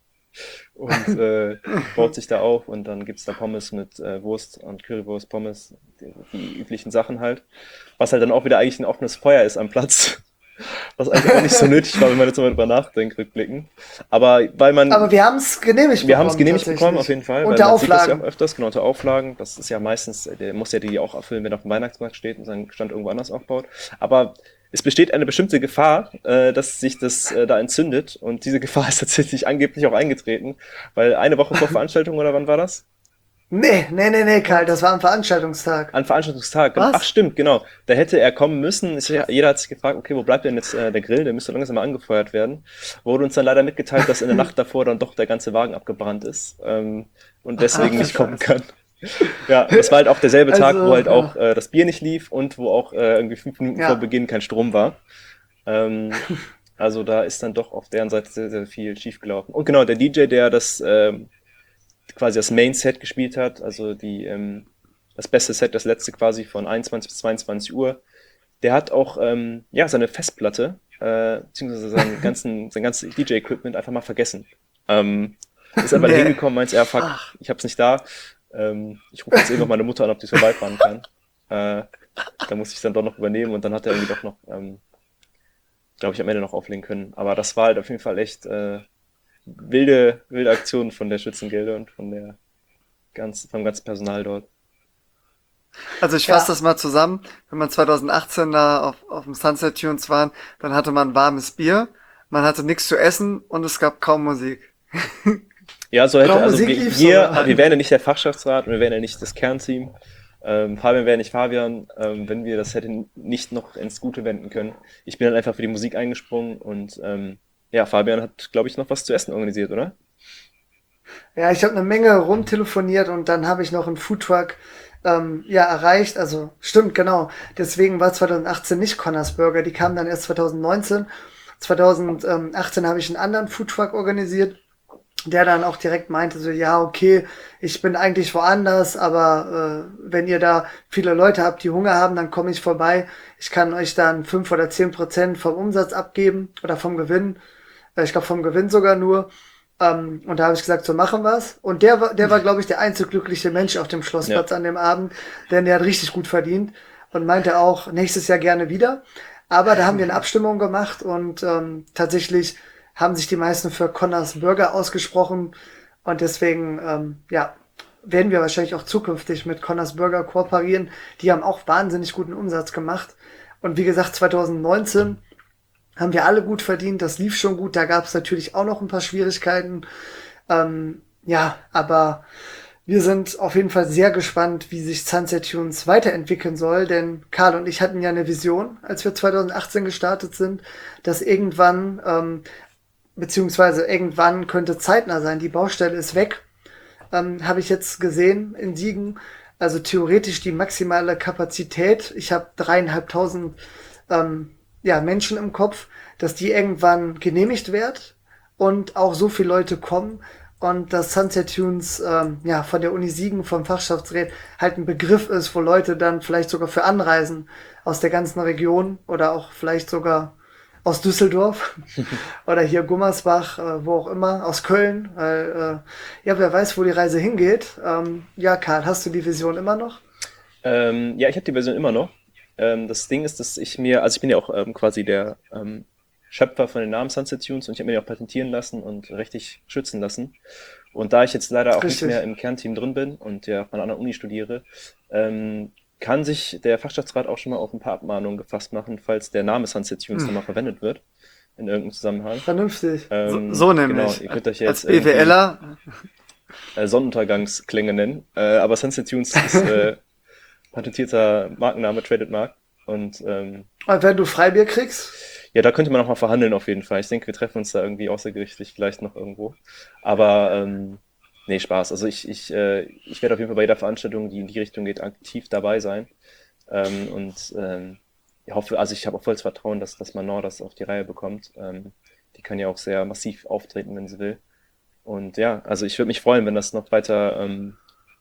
und äh, baut sich da auf, und dann gibt's da Pommes mit äh, Wurst und Currywurst, Pommes, die, die üblichen Sachen halt. Was halt dann auch wieder eigentlich ein offenes Feuer ist am Platz. Was eigentlich auch nicht so nötig war, wenn man jetzt mal drüber nachdenkt, rückblickend. Aber weil man, Aber wir haben es genehmigt wir haben es bekommen, genehmigt bekommen, tatsächlich. auf jeden Fall. Unter man sieht das ja Auflagen. auch öfters, genau, unter Auflagen. Das ist ja meistens, der muss ja die auch erfüllen, wenn er auf dem Weihnachtsmarkt steht und seinen Stand irgendwo anders aufbaut. Aber es besteht eine bestimmte Gefahr, äh, dass sich das äh, da entzündet. Und diese Gefahr ist tatsächlich angeblich auch eingetreten. Weil eine Woche vor Veranstaltung, oder wann war das? Nee, nee, nee, nee, Karl, das war am Veranstaltungstag. An Veranstaltungstag. Was? Ach stimmt, genau. Da hätte er kommen müssen. Ist ja- Jeder hat sich gefragt, okay, wo bleibt denn jetzt äh, der Grill? Der müsste langsam mal angefeuert werden. Wurde uns dann leider mitgeteilt, dass in der Nacht davor dann doch der ganze Wagen abgebrannt ist ähm, und deswegen Ach, nicht kommen Scheiße. kann. Ja, das war halt auch derselbe Tag, Also, wo halt ja. auch äh, das Bier nicht lief und wo auch äh, irgendwie fünf Minuten Ja. vor Beginn kein Strom war. Ähm, also da ist dann doch auf deren Seite sehr, sehr viel schiefgelaufen. Und genau, der D J, der das ähm, quasi das Main-Set gespielt hat, also die, ähm, das beste Set, das letzte quasi von einundzwanzig bis zweiundzwanzig Uhr, der hat auch ähm, ja, seine Festplatte, äh, beziehungsweise seinen ganzen, sein ganzes D J-Equipment einfach mal vergessen. Ähm, ist einfach Nee. hingekommen, meint er, fuck, Ach. ich hab's nicht da. Ähm, ich rufe jetzt eben noch meine Mutter an, ob die vorbeifahren kann. Äh, da muss ich dann doch noch übernehmen, und dann hat er irgendwie doch noch, ähm, glaube ich, am Ende noch auflegen können. Aber das war halt auf jeden Fall echt äh, wilde, wilde Aktion von der Schützengilde und von der ganz, vom ganzen Personal dort. Also ich Ja. fasse das mal zusammen. Wenn man zwanzig achtzehn da auf, auf dem Sunset Tunes waren, dann hatte man warmes Bier, man hatte nichts zu essen und es gab kaum Musik. Ja, so hätte, Kaum also Musik wir, lief wir, sogar. wir wären ja nicht der Fachschaftsrat und wir wären ja nicht das Kernteam. Ähm, Fabian wäre nicht Fabian, ähm, wenn wir das hätten nicht noch ins Gute wenden können. Ich bin dann einfach für die Musik eingesprungen, und ähm, ja, Fabian hat, glaube ich, noch was zu essen organisiert, oder? Ja, ich habe eine Menge rumtelefoniert und dann habe ich noch einen Foodtruck ähm, ja, erreicht. Also stimmt, genau. Deswegen war zwanzig achtzehn nicht Connors Burger, die kamen dann erst zwanzig neunzehn. zwanzig achtzehn habe ich einen anderen Foodtruck organisiert, der dann auch direkt meinte, so, ja, okay, ich bin eigentlich woanders, aber äh, wenn ihr da viele Leute habt, die Hunger haben, dann komme ich vorbei. Ich kann euch dann fünf oder zehn Prozent vom Umsatz abgeben oder vom Gewinn. Äh, ich glaube, vom Gewinn sogar nur. Ähm, und da habe ich gesagt, so machen wir's. Und der war, der war, glaube ich, der einzig glückliche Mensch auf dem Schlossplatz Ja. an dem Abend, denn der hat richtig gut verdient und meinte auch, nächstes Jahr gerne wieder. Aber da haben wir eine Abstimmung gemacht und ähm, tatsächlich haben sich die meisten für Connors Burger ausgesprochen und deswegen, ähm, ja, werden wir wahrscheinlich auch zukünftig mit Connors Burger kooperieren. Die haben auch wahnsinnig guten Umsatz gemacht. Und wie gesagt, zwanzig neunzehn haben wir alle gut verdient, das lief schon gut. Da gab es natürlich auch noch ein paar Schwierigkeiten. Ähm, ja, aber wir sind auf jeden Fall sehr gespannt, wie sich Sunset Tunes weiterentwickeln soll, denn Karl und ich hatten ja eine Vision, als wir zwanzig achtzehn gestartet sind, dass irgendwann, ähm, beziehungsweise irgendwann könnte zeitnah sein, die Baustelle ist weg, ähm, habe ich jetzt gesehen in Siegen, also theoretisch die maximale Kapazität, ich habe dreieinhalbtausend ähm, ja, Menschen im Kopf, dass die irgendwann genehmigt wird und auch so viele Leute kommen, und dass Sunset Tunes ähm, ja von der Uni Siegen, vom Fachschaftsrat halt ein Begriff ist, wo Leute dann vielleicht sogar für anreisen aus der ganzen Region oder auch vielleicht sogar aus Düsseldorf oder hier Gummersbach, äh, wo auch immer, aus Köln, weil äh, ja, wer weiß, wo die Reise hingeht. Ähm, ja, Karl, hast du die Vision immer noch? Ähm, ja, ich habe die Version immer noch. Ähm, das Ding ist, dass ich mir, also ich bin ja auch ähm, quasi der ähm, Schöpfer von den Namen Sunset Tunes und ich habe mir die auch patentieren lassen und rechtlich schützen lassen. Und da ich jetzt leider auch nicht Richtig. mehr im Kernteam drin bin und ja auf einer anderen Uni studiere, ähm, kann sich der Fachschaftsrat auch schon mal auf ein paar Abmahnungen gefasst machen, falls der Name Sunset Tunes nochmal verwendet wird in irgendeinem Zusammenhang. Vernünftig. So, Ähm, so genau, nämlich. ihr könnt euch ja Als jetzt irgendwie BWLer, äh, Sonnenuntergangsklänge nennen, äh, aber Sunset Tunes ist äh, patentierter Markenname, Traded Mark. Und ähm, Und wenn du Freibier kriegst, ja, da könnte man noch mal verhandeln auf jeden Fall. Ich denke, wir treffen uns da irgendwie außergerichtlich vielleicht noch irgendwo. Aber ähm, nee, Spaß. Also ich, ich, äh, ich werde auf jeden Fall bei jeder Veranstaltung, die in die Richtung geht, aktiv dabei sein. Ähm, und ähm, ich hoffe, also ich habe auch volles Vertrauen, dass, dass Manon das auf die Reihe bekommt. Ähm, die kann ja auch sehr massiv auftreten, wenn sie will. Und ja, also ich würde mich freuen, wenn das noch weiter ähm,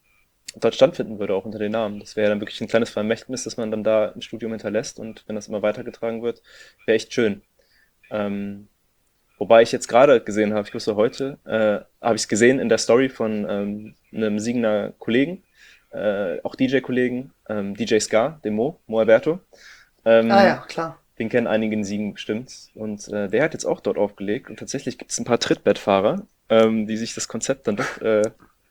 dort stattfinden würde, auch unter den Namen. Das wäre dann wirklich ein kleines Vermächtnis, dass man dann da ein Studium hinterlässt und wenn das immer weitergetragen wird, wäre echt schön. Ähm, wobei ich jetzt gerade gesehen habe, ich wusste heute, äh, habe ich es gesehen in der Story von ähm, einem Siegener Kollegen, äh, auch D J-Kollegen, ähm, D J Ska, dem Mo, Mo Alberto. ah Ähm, ja, klar. den kennen einige in Siegen bestimmt. Und äh, der hat jetzt auch dort aufgelegt. Und tatsächlich gibt es ein paar Trittbettfahrer, ähm, die sich das Konzept dann doch äh,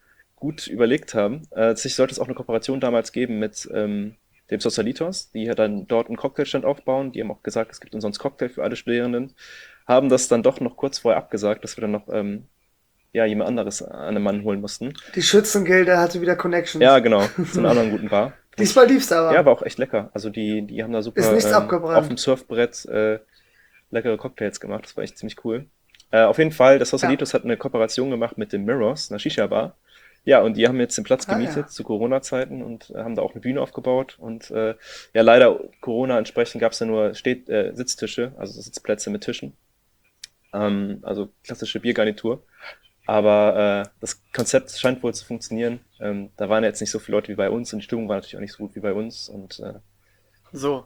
gut überlegt haben. Äh, tatsächlich sollte es auch eine Kooperation damals geben mit ähm, dem Socialitos, die ja dann dort einen Cocktailstand aufbauen. Die haben auch gesagt, es gibt umsonst Cocktail für alle Studierenden. Haben das dann doch noch kurz vorher abgesagt, dass wir dann noch ähm, ja, jemand anderes an den Mann holen mussten. Die Schützengilde hatte wieder Connections. Ja, genau, zu einer anderen guten Bar. Diesmal lief's aber. Ja, war auch echt lecker. Also die, die haben da super Ist nichts ähm, abgebrannt. auf dem Surfbrett äh, leckere Cocktails gemacht. Das war echt ziemlich cool. Äh, auf jeden Fall, das Hausalitos hat eine Kooperation gemacht mit dem Mirrors, einer Shisha-Bar. Ja, und die haben jetzt den Platz Ah, gemietet ja. zu Corona-Zeiten und äh, haben da auch eine Bühne aufgebaut. Und äh, ja, leider Corona entsprechend gab es ja nur Steh äh, Sitztische, also Sitzplätze mit Tischen. Ähm, also klassische Biergarnitur. Aber äh, das Konzept scheint wohl zu funktionieren. Ähm, da waren jetzt nicht so viele Leute wie bei uns und die Stimmung war natürlich auch nicht so gut wie bei uns. Und äh, so.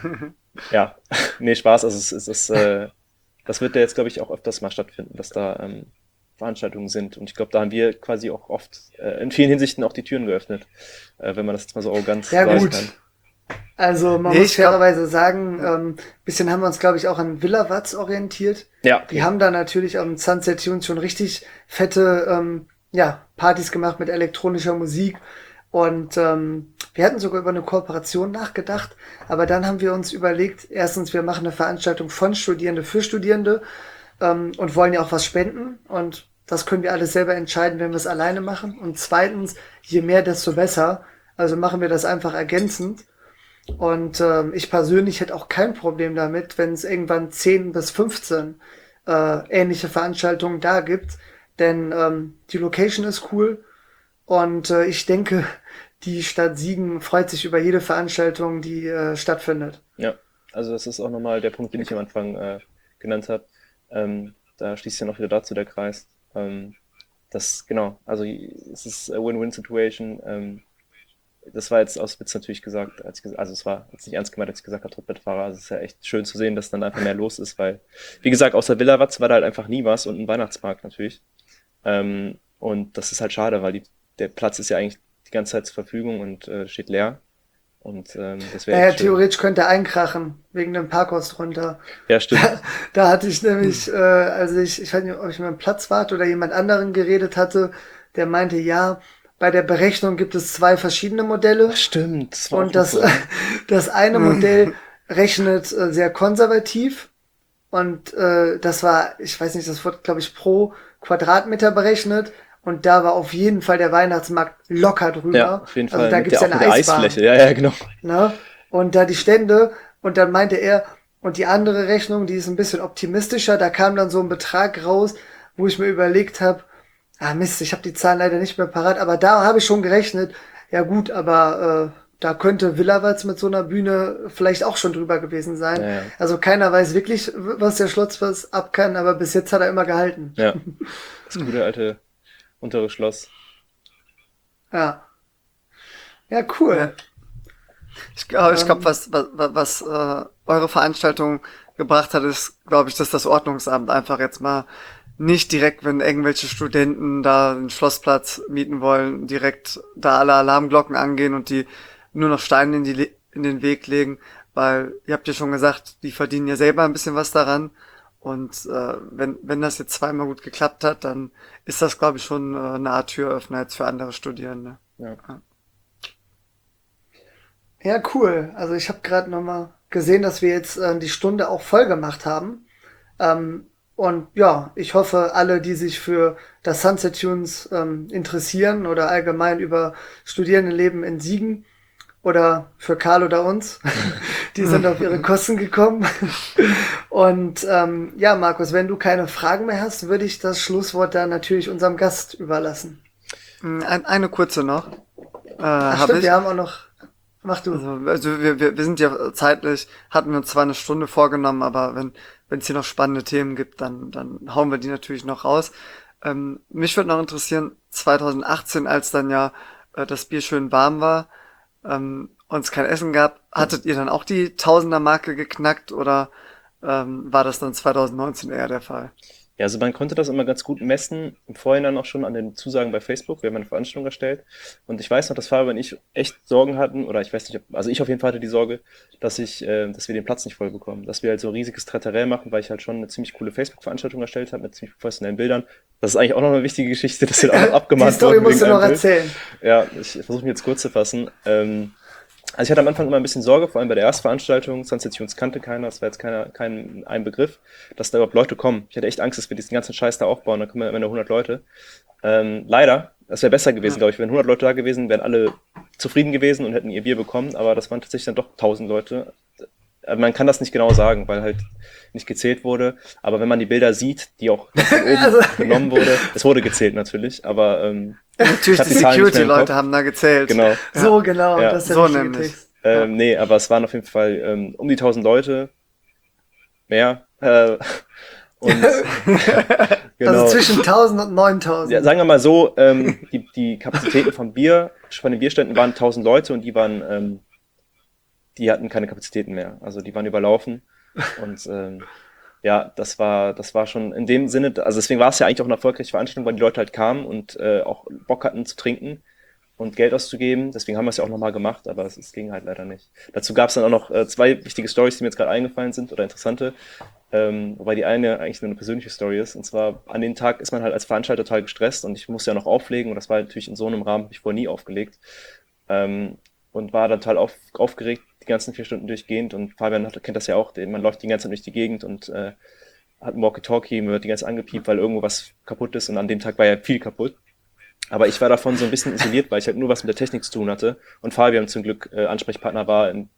ja, nee, Spaß. Also es, es ist, äh, das wird ja jetzt, glaube ich, auch öfters mal stattfinden, dass da ähm, Veranstaltungen sind. Und ich glaube, da haben wir quasi auch oft äh, in vielen Hinsichten auch die Türen geöffnet, äh, wenn man das jetzt mal so arrogant Ja, sagen gut. kann. Also man Nee, muss ich glaub- fairerweise sagen, ähm, bisschen haben wir uns, glaube ich, auch an Villa Watz orientiert. Ja, Die haben da natürlich am Sunset Tunes schon richtig fette ähm, ja, Partys gemacht mit elektronischer Musik. Und ähm, wir hatten sogar über eine Kooperation nachgedacht, aber dann haben wir uns überlegt, erstens, wir machen eine Veranstaltung von Studierende für Studierende ähm, und wollen ja auch was spenden. Und das können wir alles selber entscheiden, wenn wir es alleine machen. Und zweitens, je mehr, desto besser. Also machen wir das einfach ergänzend. Und ähm, ich persönlich hätte auch kein Problem damit, wenn es irgendwann zehn bis fünfzehn äh, ähnliche Veranstaltungen da gibt. Denn ähm, die Location ist cool und äh, ich denke, die Stadt Siegen freut sich über jede Veranstaltung, die äh, stattfindet. ja. Also das ist auch nochmal der Punkt, den ich am Anfang äh, genannt habe. Ähm, da schließt ja noch wieder dazu der Kreis. Ähm, das, genau, also es ist eine Win-Win-Situation. Ähm, das war jetzt aus Witz natürlich gesagt, als ich, ges- also es war jetzt nicht ernst gemeint, als ich gesagt habe, Trittbettfahrer. Also es ist ja echt schön zu sehen, dass dann einfach mehr los ist, weil, wie gesagt, außer Villa Watz war da halt einfach nie was und ein Weihnachtsmarkt natürlich. Ähm, und das ist halt schade, weil die, der Platz ist ja eigentlich die ganze Zeit zur Verfügung und äh, steht leer. Und ähm, das wäre Naja, echt schön. theoretisch könnte er einkrachen, wegen dem Parkhaus drunter. Ja, stimmt. Da hatte ich nämlich, äh, als ich, ich weiß nicht, ob ich mit einem Platzwart oder jemand anderen geredet hatte, der meinte, ja, bei der Berechnung gibt es zwei verschiedene Modelle. Stimmt. Das war auch Und das, noch so. das eine Modell rechnet äh, sehr konservativ und äh, das war, ich weiß nicht, das wurde, glaube ich, pro Quadratmeter berechnet Und da war auf jeden Fall der Weihnachtsmarkt locker drüber. Ja, auf jeden Fall. Also da Mit gibt's der, ja auch eine mit der Eisbahn. Eisfläche. Ja, ja, genau. Ne? Und da die Stände, und dann meinte er, und die andere Rechnung, die ist ein bisschen optimistischer, da kam dann so ein Betrag raus, wo ich mir überlegt habe, ah Mist, ich habe die Zahlen leider nicht mehr parat, aber da habe ich schon gerechnet, ja gut, aber äh, da könnte Willerwatz mit so einer Bühne vielleicht auch schon drüber gewesen sein. Ja, ja. Also keiner weiß wirklich, was der Schlotzpass ab kann, aber bis jetzt hat er immer gehalten. Ja. Das gute alte untere Schloss. Ja. Ja, cool. Ja. Ich, glaube, ich glaube, Ähm, was, was, was äh, eure Veranstaltung gebracht hat, ist, glaube ich, dass das Ordnungsamt einfach jetzt mal nicht direkt, wenn irgendwelche Studenten da einen Schlossplatz mieten wollen, direkt da alle Alarmglocken angehen und die nur noch Steine in, die, Le- in den Weg legen, weil ihr habt ja schon gesagt, die verdienen ja selber ein bisschen was daran. Und äh, wenn, wenn das jetzt zweimal gut geklappt hat, dann ist das, glaube ich, schon äh, eine Art Türöffner jetzt für andere Studierende. Ja. Ja, cool. Also ich habe gerade nochmal gesehen, dass wir jetzt äh, die Stunde auch voll gemacht haben. Ähm, und ja, ich hoffe, alle, die sich für das Sunset Tunes ähm, interessieren oder allgemein über Studierendenleben in Siegen oder für Karl oder uns, die sind auf ihre Kosten gekommen. Und ähm, ja, Markus, wenn du keine Fragen mehr hast, würde ich das Schlusswort dann natürlich unserem Gast überlassen. Mm, Ein, eine kurze noch. Äh, Ach habe stimmt, ich. wir haben auch noch... Mach du. Also, also wir, wir, wir sind ja zeitlich, hatten wir uns zwar eine Stunde vorgenommen, aber wenn wenn es hier noch spannende Themen gibt, dann dann hauen wir die natürlich noch raus. Ähm, mich würde noch interessieren, zwanzig achtzehn, als dann ja äh, das Bier schön warm war, ähm, und es kein Essen gab, hattet ihr dann auch die Tausender-Marke geknackt oder ähm, war das dann zwanzig neunzehn eher der Fall? Ja, also man konnte das immer ganz gut messen, im Vorhinein auch schon an den Zusagen bei Facebook. Wir haben eine Veranstaltung erstellt. Und ich weiß noch, dass Fabian und ich echt Sorgen hatten, oder ich weiß nicht, ob, also ich auf jeden Fall hatte die Sorge, dass ich, äh, dass wir den Platz nicht voll bekommen. Dass wir halt so ein riesiges Trattarell machen, weil ich halt schon eine ziemlich coole Facebook-Veranstaltung erstellt habe mit ziemlich professionellen Bildern. Das ist eigentlich auch noch eine wichtige Geschichte, dass wir auch noch Die abgemahnt Story wurden musst du wegen noch einem Bild. erzählen. Ja, ich versuche mich jetzt kurz zu fassen. Ähm, also ich hatte am Anfang immer ein bisschen Sorge, vor allem bei der Erstveranstaltung, Sunset Tunes kannte keiner, das war jetzt keiner, kein ein Begriff, dass da überhaupt Leute kommen. Ich hatte echt Angst, dass wir diesen ganzen Scheiß da aufbauen, dann kommen am Ende hundert Leute. Ähm, leider, das wäre besser gewesen, Ja. glaube ich, wenn hundert Leute da gewesen, wären alle zufrieden gewesen und hätten ihr Bier bekommen, aber das waren tatsächlich dann doch tausend Leute. Äh, Man kann das nicht genau sagen, weil halt nicht gezählt wurde, aber wenn man die Bilder sieht, die auch von oben Also, genommen wurde, es wurde gezählt natürlich, aber ähm, Natürlich, hab die die Zahlen nicht mehr im Security-Leute Kopf. haben da gezählt. genau. so genau, Ja, das ist der so richtige nämlich. Text. Ähm, nee, aber es waren auf jeden Fall ähm, um die tausend Leute, mehr. Äh, und genau. Also zwischen tausend und Ja, neuntausend. sagen wir mal so, ähm, die, die Kapazitäten vom Bier, von den Bierständen waren tausend Leute und die waren, ähm, die hatten keine Kapazitäten mehr. Also die waren überlaufen und ähm, ja, das war, das war schon in dem Sinne, also deswegen war es ja eigentlich auch eine erfolgreiche Veranstaltung, weil die Leute halt kamen und äh, auch Bock hatten zu trinken und Geld auszugeben. Deswegen haben wir es ja auch nochmal gemacht, aber es, es ging halt leider nicht. Dazu gab es dann auch noch äh, zwei wichtige Stories, die mir jetzt gerade eingefallen sind oder interessante. Ähm, wobei die eine eigentlich nur eine persönliche Story ist. Und zwar an dem Tag ist man halt als Veranstalter total gestresst und ich musste ja noch auflegen und das war natürlich in so einem Rahmen, habe ich vorher nie aufgelegt. Ähm, und war dann total auf, aufgeregt, die ganzen vier Stunden durchgehend. Und Fabian hat, kennt das ja auch, man läuft die ganze Zeit durch die Gegend und äh, hat ein Walkie-Talkie, man wird die ganze Zeit angepiept, weil irgendwo was kaputt ist und an dem Tag war ja viel kaputt. Aber ich war davon so ein bisschen isoliert, weil ich halt nur was mit der Technik zu tun hatte und Fabian zum Glück äh, Ansprechpartner war, in,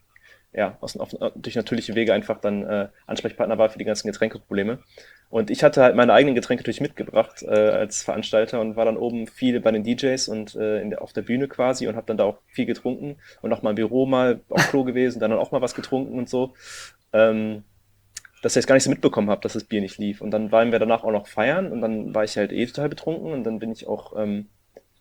ja, aus, auf, durch natürliche Wege einfach dann äh, Ansprechpartner war für die ganzen Getränkeprobleme. Und ich hatte halt meine eigenen Getränke natürlich mitgebracht äh, als Veranstalter und war dann oben viel bei den D Js und äh, in der, auf der Bühne quasi und habe dann da auch viel getrunken und auch mal im Büro mal auf Klo gewesen, dann auch mal was getrunken und so. Ähm, dass ich es gar nicht so mitbekommen habe, dass das Bier nicht lief. Und dann waren wir danach auch noch feiern und dann war ich halt eh total betrunken und dann bin ich auch, ähm,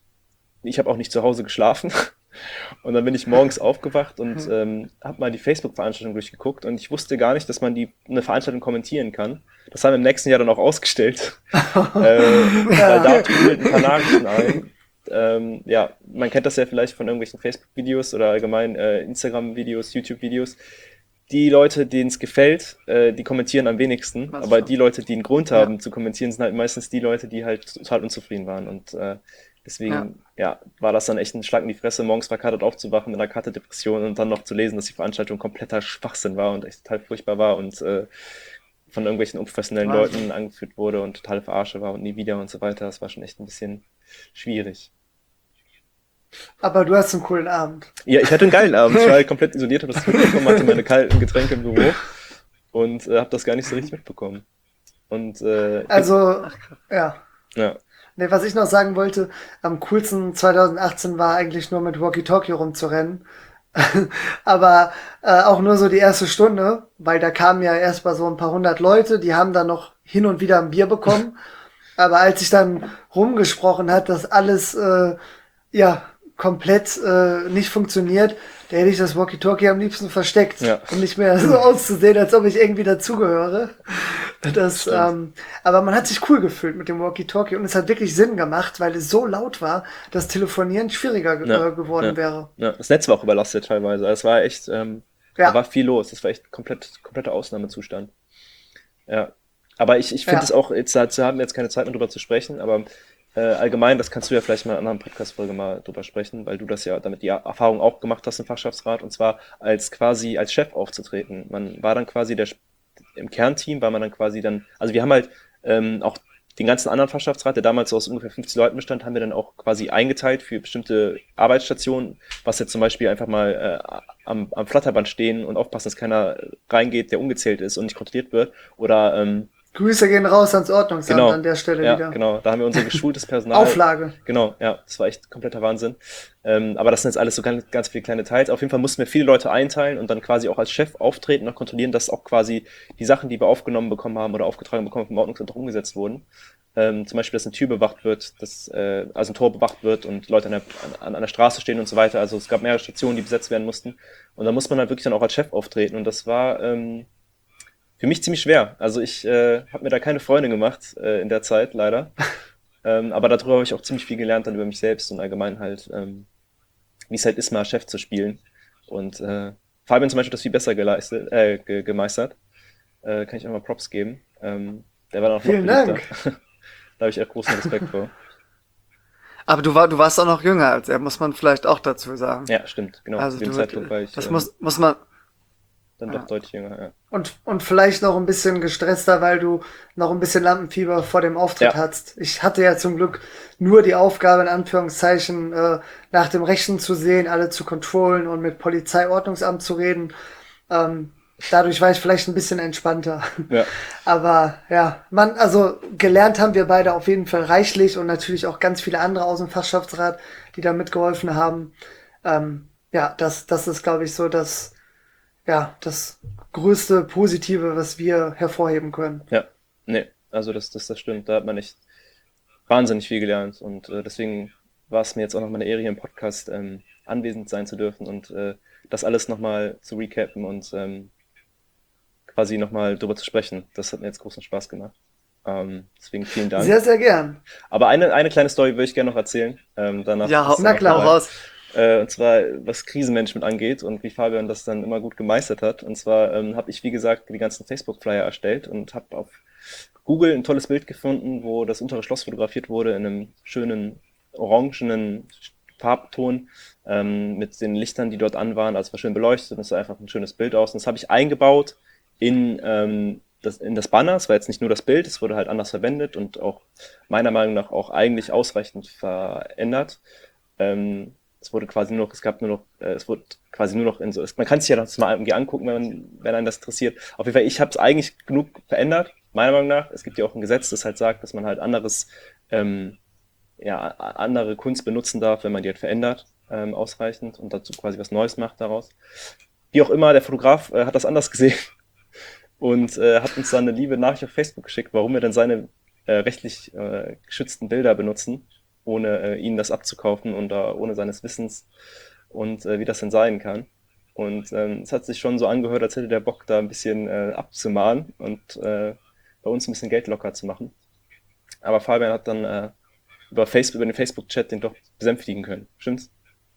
ich habe auch nicht zu Hause geschlafen. Und dann bin ich morgens aufgewacht und ähm, habe mal die Facebook-Veranstaltung durchgeguckt und ich wusste gar nicht, dass man die eine Veranstaltung kommentieren kann. Das haben wir im nächsten Jahr dann auch ausgestellt. äh, weil da trudelten ein paar Nachrichten ein. Ähm, ja, man kennt das ja vielleicht von irgendwelchen Facebook-Videos oder allgemein äh, Instagram-Videos, YouTube-Videos. Die Leute, denen es gefällt, äh, die kommentieren am wenigsten. Das Aber stimmt. die Leute, die einen Grund haben Ja. zu kommentieren, sind halt meistens die Leute, die halt total unzufrieden waren. Und äh, Ja. deswegen, ja, war das dann echt ein Schlag in die Fresse, morgens verkatert aufzuwachen mit einer Karte-Depression und dann noch zu lesen, dass die Veranstaltung kompletter Schwachsinn war und echt total furchtbar war. Und äh, von irgendwelchen unprofessionellen Wahnsinn. Leuten angeführt wurde und totale Verarsche war und nie wieder und so weiter. Das war schon echt ein bisschen schwierig. Aber du hast einen coolen Abend. Ja, ich hatte einen geilen Abend. Ich war halt komplett isoliert, habe das mitbekommen, hatte meine kalten Getränke im Büro und äh, habe das gar nicht so richtig mitbekommen. Und äh, Also, ja. ja, Nee, was ich noch sagen wollte, am coolsten zwanzig achtzehn war eigentlich nur mit Walkie-Talkie rumzurennen. Aber äh, auch nur so die erste Stunde, weil da kamen ja erst mal so ein paar hundert Leute, die haben dann noch hin und wieder ein Bier bekommen. Aber als ich dann rumgesprochen hat, dass alles äh, ja komplett äh, nicht funktioniert, da hätte ich das Walkie-Talkie am liebsten versteckt, Ja. um nicht mehr so auszusehen, als ob ich irgendwie dazugehöre. Das, Stimmt. ähm, aber man hat sich cool gefühlt mit dem Walkie-Talkie und es hat wirklich Sinn gemacht, weil es so laut war, dass Telefonieren schwieriger ge Ja, äh, geworden ja. wäre. Ja, das Netz war auch überlastet teilweise. Also es war echt, ähm, Ja. da war viel los. Das war echt komplett, kompletter Ausnahmezustand. Ja. Aber ich, ich finde Ja. es auch, jetzt dazu haben wir jetzt keine Zeit mehr drüber zu sprechen, aber äh, allgemein, das kannst du ja vielleicht mal in einer anderen Podcast-Folge mal drüber sprechen, weil du das ja damit die Erfahrung auch gemacht hast im Fachschaftsrat, und zwar als quasi als Chef aufzutreten. Man war dann quasi der, im Kernteam war man dann quasi dann, also wir haben halt ähm, auch den ganzen anderen Fachschaftsrat, der damals so aus ungefähr fünfzig Leuten bestand, haben wir dann auch quasi eingeteilt für bestimmte Arbeitsstationen, was jetzt zum Beispiel einfach mal äh, am, am Flatterband stehen und aufpassen, dass keiner reingeht, der ungezählt ist und nicht kontrolliert wird. Oder ähm, Grüße gehen raus ans Ordnungsamt genau, an der Stelle ja, wieder. genau, da haben wir unser geschultes Personal. Auflage. Genau, ja, das war echt kompletter Wahnsinn. Ähm, aber das sind jetzt alles so ganz, ganz viele kleine Teils. Auf jeden Fall mussten wir viele Leute einteilen und dann quasi auch als Chef auftreten und kontrollieren, dass auch quasi die Sachen, die wir aufgenommen bekommen haben oder aufgetragen bekommen vom Ordnungsamt auch umgesetzt wurden. Ähm, zum Beispiel, dass eine Tür bewacht wird, dass äh, also ein Tor bewacht wird und Leute an der, an, an der Straße stehen und so weiter. Also es gab mehrere Stationen, die besetzt werden mussten. Und da muss man halt wirklich dann auch als Chef auftreten. Und das war ähm, für mich ziemlich schwer. Also ich äh, habe mir da keine Freunde gemacht äh, in der Zeit, leider. Ähm, aber darüber habe ich auch ziemlich viel gelernt dann über mich selbst und allgemein halt, ähm, wie es halt ist, mal Chef zu spielen. Und äh, Fabian zum Beispiel hat das viel besser geleistet, äh, ge gemeistert. Äh, kann ich auch mal Props geben. Ähm, der war dann auch noch Vielen beliebter. Dank. Da habe ich echt großen Respekt vor. Aber du, war, du warst auch noch jünger als er, muss man vielleicht auch dazu sagen. Ja, stimmt, genau. Also Zu dem du, Zeitpunkt war ich das ähm, muss, muss man, dann ja. doch deutlich jünger, ja. Und, und vielleicht noch ein bisschen gestresster, weil du noch ein bisschen Lampenfieber vor dem Auftritt Ja. hattest. Ich hatte ja zum Glück nur die Aufgabe, in Anführungszeichen, äh, nach dem Rechten zu sehen, alle zu kontrollen und mit Polizeiordnungsamt zu reden. Ähm, dadurch war ich vielleicht ein bisschen entspannter. Ja. Aber ja, man, also gelernt haben wir beide auf jeden Fall reichlich und natürlich auch ganz viele andere aus dem Fachschaftsrat, die da mitgeholfen haben. Ähm, ja, das, das ist, glaube ich, so das, ja, das größte Positive, was wir hervorheben können. Ja, nee, also das, das, das stimmt. Da hat man echt wahnsinnig viel gelernt und äh, deswegen war es mir jetzt auch noch mal eine Ehre, hier im Podcast ähm, anwesend sein zu dürfen und äh, das alles nochmal zu recappen und ähm, quasi nochmal drüber zu sprechen. Das hat mir jetzt großen Spaß gemacht. Ähm, deswegen vielen Dank. Sehr, sehr gern. Aber eine, eine kleine Story würde ich gerne noch erzählen. Ähm, danach ja, ist hau, es Na dann auch klar. hau vorbei. raus. Äh, und zwar, was Krisenmanagement angeht und wie Fabian das dann immer gut gemeistert hat. Und zwar ähm, habe ich, wie gesagt, die ganzen Facebook-Flyer erstellt und habe auf Google ein tolles Bild gefunden, wo das untere Schloss fotografiert wurde in einem schönen orangenen Farbton ähm, mit den Lichtern, die dort an waren. Also es war schön beleuchtet und es sah einfach ein schönes Bild aus. Und das habe ich eingebaut in, ähm, das, in das Banner. Es war jetzt nicht nur das Bild, es wurde halt anders verwendet und auch meiner Meinung nach auch eigentlich ausreichend verändert. Ähm, es wurde quasi nur noch, es gab nur noch, äh, es wurde quasi nur noch in so, es, man kann sich ja das mal irgendwie angucken, wenn, man, wenn einen das interessiert. Auf jeden Fall, ich habe es eigentlich genug verändert, meiner Meinung nach. Es gibt ja auch ein Gesetz, das halt sagt, dass man halt anderes, ähm, ja, andere Kunst benutzen darf, wenn man die halt verändert, ähm, ausreichend und dazu quasi was Neues macht daraus. Wie auch immer, der Fotograf äh, hat das anders gesehen und äh, hat uns dann eine liebe Nachricht auf Facebook geschickt, warum wir denn seine äh, rechtlich äh, geschützten Bilder benutzen, ohne äh, ihnen das abzukaufen und äh, ohne seines Wissens und äh, wie das denn sein kann. Und ähm, es hat sich schon so angehört, als hätte der Bock da ein bisschen äh, abzumahnen und äh, bei uns ein bisschen Geld locker zu machen. Aber Fabian hat dann äh, über Facebook, über den Facebook-Chat den doch besänftigen können. Stimmt's?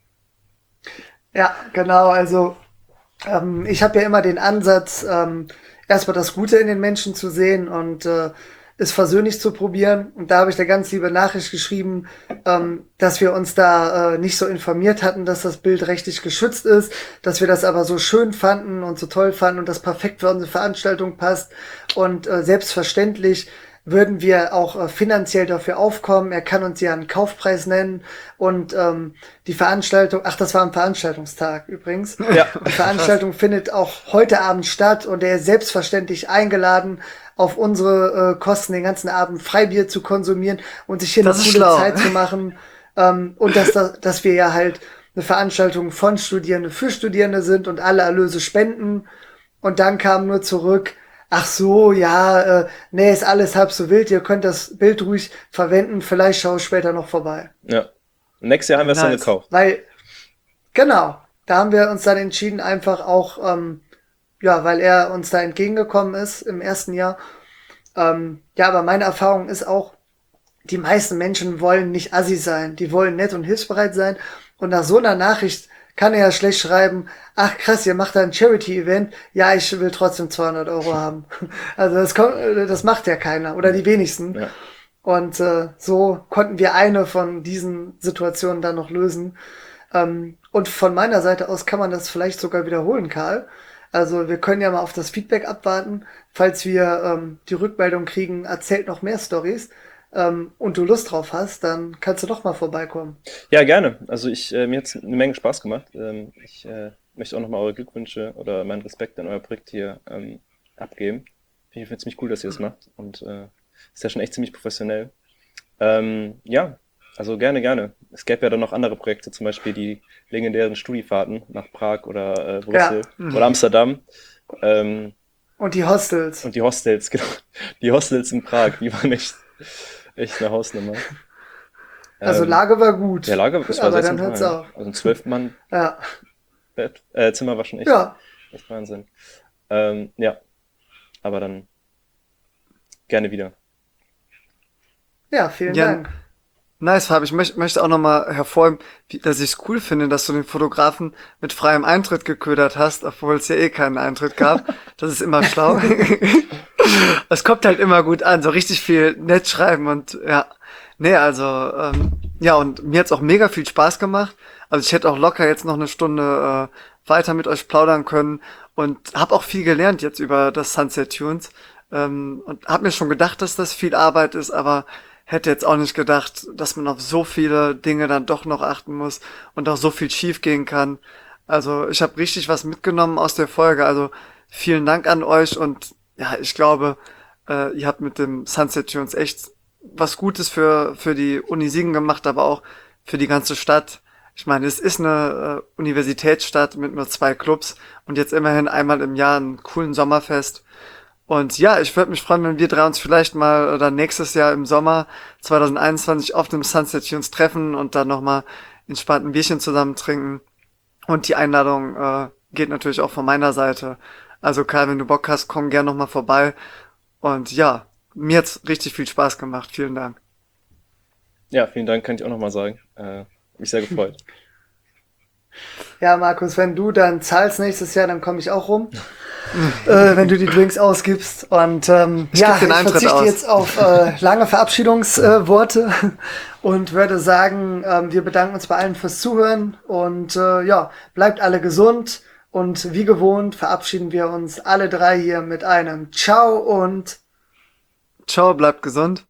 Ja, genau. Also ähm, ich habe ja immer den Ansatz, ähm, erstmal das Gute in den Menschen zu sehen und äh, es versöhnlich zu probieren. Und da habe ich eine ganz liebe Nachricht geschrieben, ähm, dass wir uns da äh, nicht so informiert hatten, dass das Bild rechtlich geschützt ist, dass wir das aber so schön fanden und so toll fanden und das perfekt für unsere Veranstaltung passt. Und äh, selbstverständlich würden wir auch äh, finanziell dafür aufkommen. Er kann uns ja einen Kaufpreis nennen und ähm, die Veranstaltung, ach, das war am Veranstaltungstag übrigens. Ja. Die Veranstaltung findet auch heute Abend statt und er ist selbstverständlich eingeladen, auf unsere äh, Kosten den ganzen Abend Freibier zu konsumieren und sich hier Das eine ist coole schlau. Zeit zu machen. Ähm, und dass, da, dass wir ja halt eine Veranstaltung von Studierende für Studierende sind und alle Erlöse spenden. Und dann kam nur zurück, ach so, ja, äh, nee, ist alles halb so wild, ihr könnt das Bild ruhig verwenden, vielleicht schaue ich später noch vorbei. Ja. Und nächstes Jahr haben wir es dann Nice. gekauft. Weil, genau, da haben wir uns dann entschieden, einfach auch, ähm, ja, weil er uns da entgegengekommen ist im ersten Jahr. Ähm, ja, aber meine Erfahrung ist auch, die meisten Menschen wollen nicht assi sein, die wollen nett und hilfsbereit sein. Und nach so einer Nachricht kann er ja schlecht schreiben, ach krass, ihr macht da ein Charity-Event, ja, ich will trotzdem zweihundert Euro haben. Also das, kommt, das macht ja keiner oder die wenigsten. Ja. Und äh, so konnten wir eine von diesen Situationen dann noch lösen. Ähm, und von meiner Seite aus kann man das vielleicht sogar wiederholen, Karl. Also wir können ja mal auf das Feedback abwarten. Falls wir ähm, die Rückmeldung kriegen, erzählt noch mehr Stories ähm, und du Lust drauf hast, dann kannst du doch mal vorbeikommen. Ja, gerne. Also ich, äh, mir hat es eine Menge Spaß gemacht. Ähm, ich äh, möchte auch nochmal eure Glückwünsche oder meinen Respekt an euer Projekt hier ähm, abgeben. Ich finde es ziemlich cool, dass ihr das macht und äh, ist ja schon echt ziemlich professionell. Ähm, ja, also gerne, gerne. Es gäbe ja dann noch andere Projekte, zum Beispiel die legendären Studifahrten nach Prag oder äh, Brüssel oder Amsterdam. Ähm, Und die Hostels. und die Hostels, genau. Die Hostels in Prag, die waren echt, echt eine Hausnummer. Also Ähm, Lage war gut. Der Lager, das war aber sehr dann hört's zentral. auf. Also ein zwölf-Mann-Bett, Ja. äh, Zimmer war schon echt, Ja. echt Wahnsinn. Ähm, ja, aber dann gerne wieder. Ja, vielen Ja, Dank. nice, Fabi. Ich möcht, möchte auch nochmal hervorheben, wie, dass ich es cool finde, dass du den Fotografen mit freiem Eintritt geködert hast, obwohl es ja eh keinen Eintritt gab. Das ist immer schlau. Es kommt halt immer gut an, so richtig viel nett schreiben und ja. Nee, also, ähm, ja, und mir hat's auch mega viel Spaß gemacht. Also ich hätte auch locker jetzt noch eine Stunde äh, weiter mit euch plaudern können und habe auch viel gelernt jetzt über das Sunset Tunes. Ähm, und habe mir schon gedacht, dass das viel Arbeit ist, aber hätte jetzt auch nicht gedacht, dass man auf so viele Dinge dann doch noch achten muss und auch so viel schief gehen kann. Also ich habe richtig was mitgenommen aus der Folge. Also vielen Dank an euch und ja, ich glaube, äh, ihr habt mit dem Sunset Tunes echt was Gutes für für die Uni Siegen gemacht, aber auch für die ganze Stadt. Ich meine, es ist eine äh, Universitätsstadt mit nur zwei Clubs und jetzt immerhin einmal im Jahr einen coolen Sommerfest. Und ja, ich würde mich freuen, wenn wir drei uns vielleicht mal oder nächstes Jahr im Sommer zwanzig einundzwanzig auf dem Sunset Tunes treffen und dann nochmal entspannt ein Bierchen zusammen trinken. Und die Einladung äh, geht natürlich auch von meiner Seite. Also Karl, wenn du Bock hast, komm gern nochmal vorbei. Und ja, mir hat's richtig viel Spaß gemacht. Vielen Dank. Ja, vielen Dank, kann ich auch nochmal sagen. Äh, mich sehr gefreut. Ja, Markus, wenn du dann zahlst nächstes Jahr, dann komme ich auch rum. äh, wenn du die Drinks ausgibst. Und ähm, Ich ja, geb den ich Eintritt verzichte aus. jetzt auf äh, lange Verabschiedungsworte äh, und würde sagen, ähm, wir bedanken uns bei allen fürs Zuhören und äh, ja, bleibt alle gesund und wie gewohnt verabschieden wir uns alle drei hier mit einem Ciao und Ciao, bleibt gesund.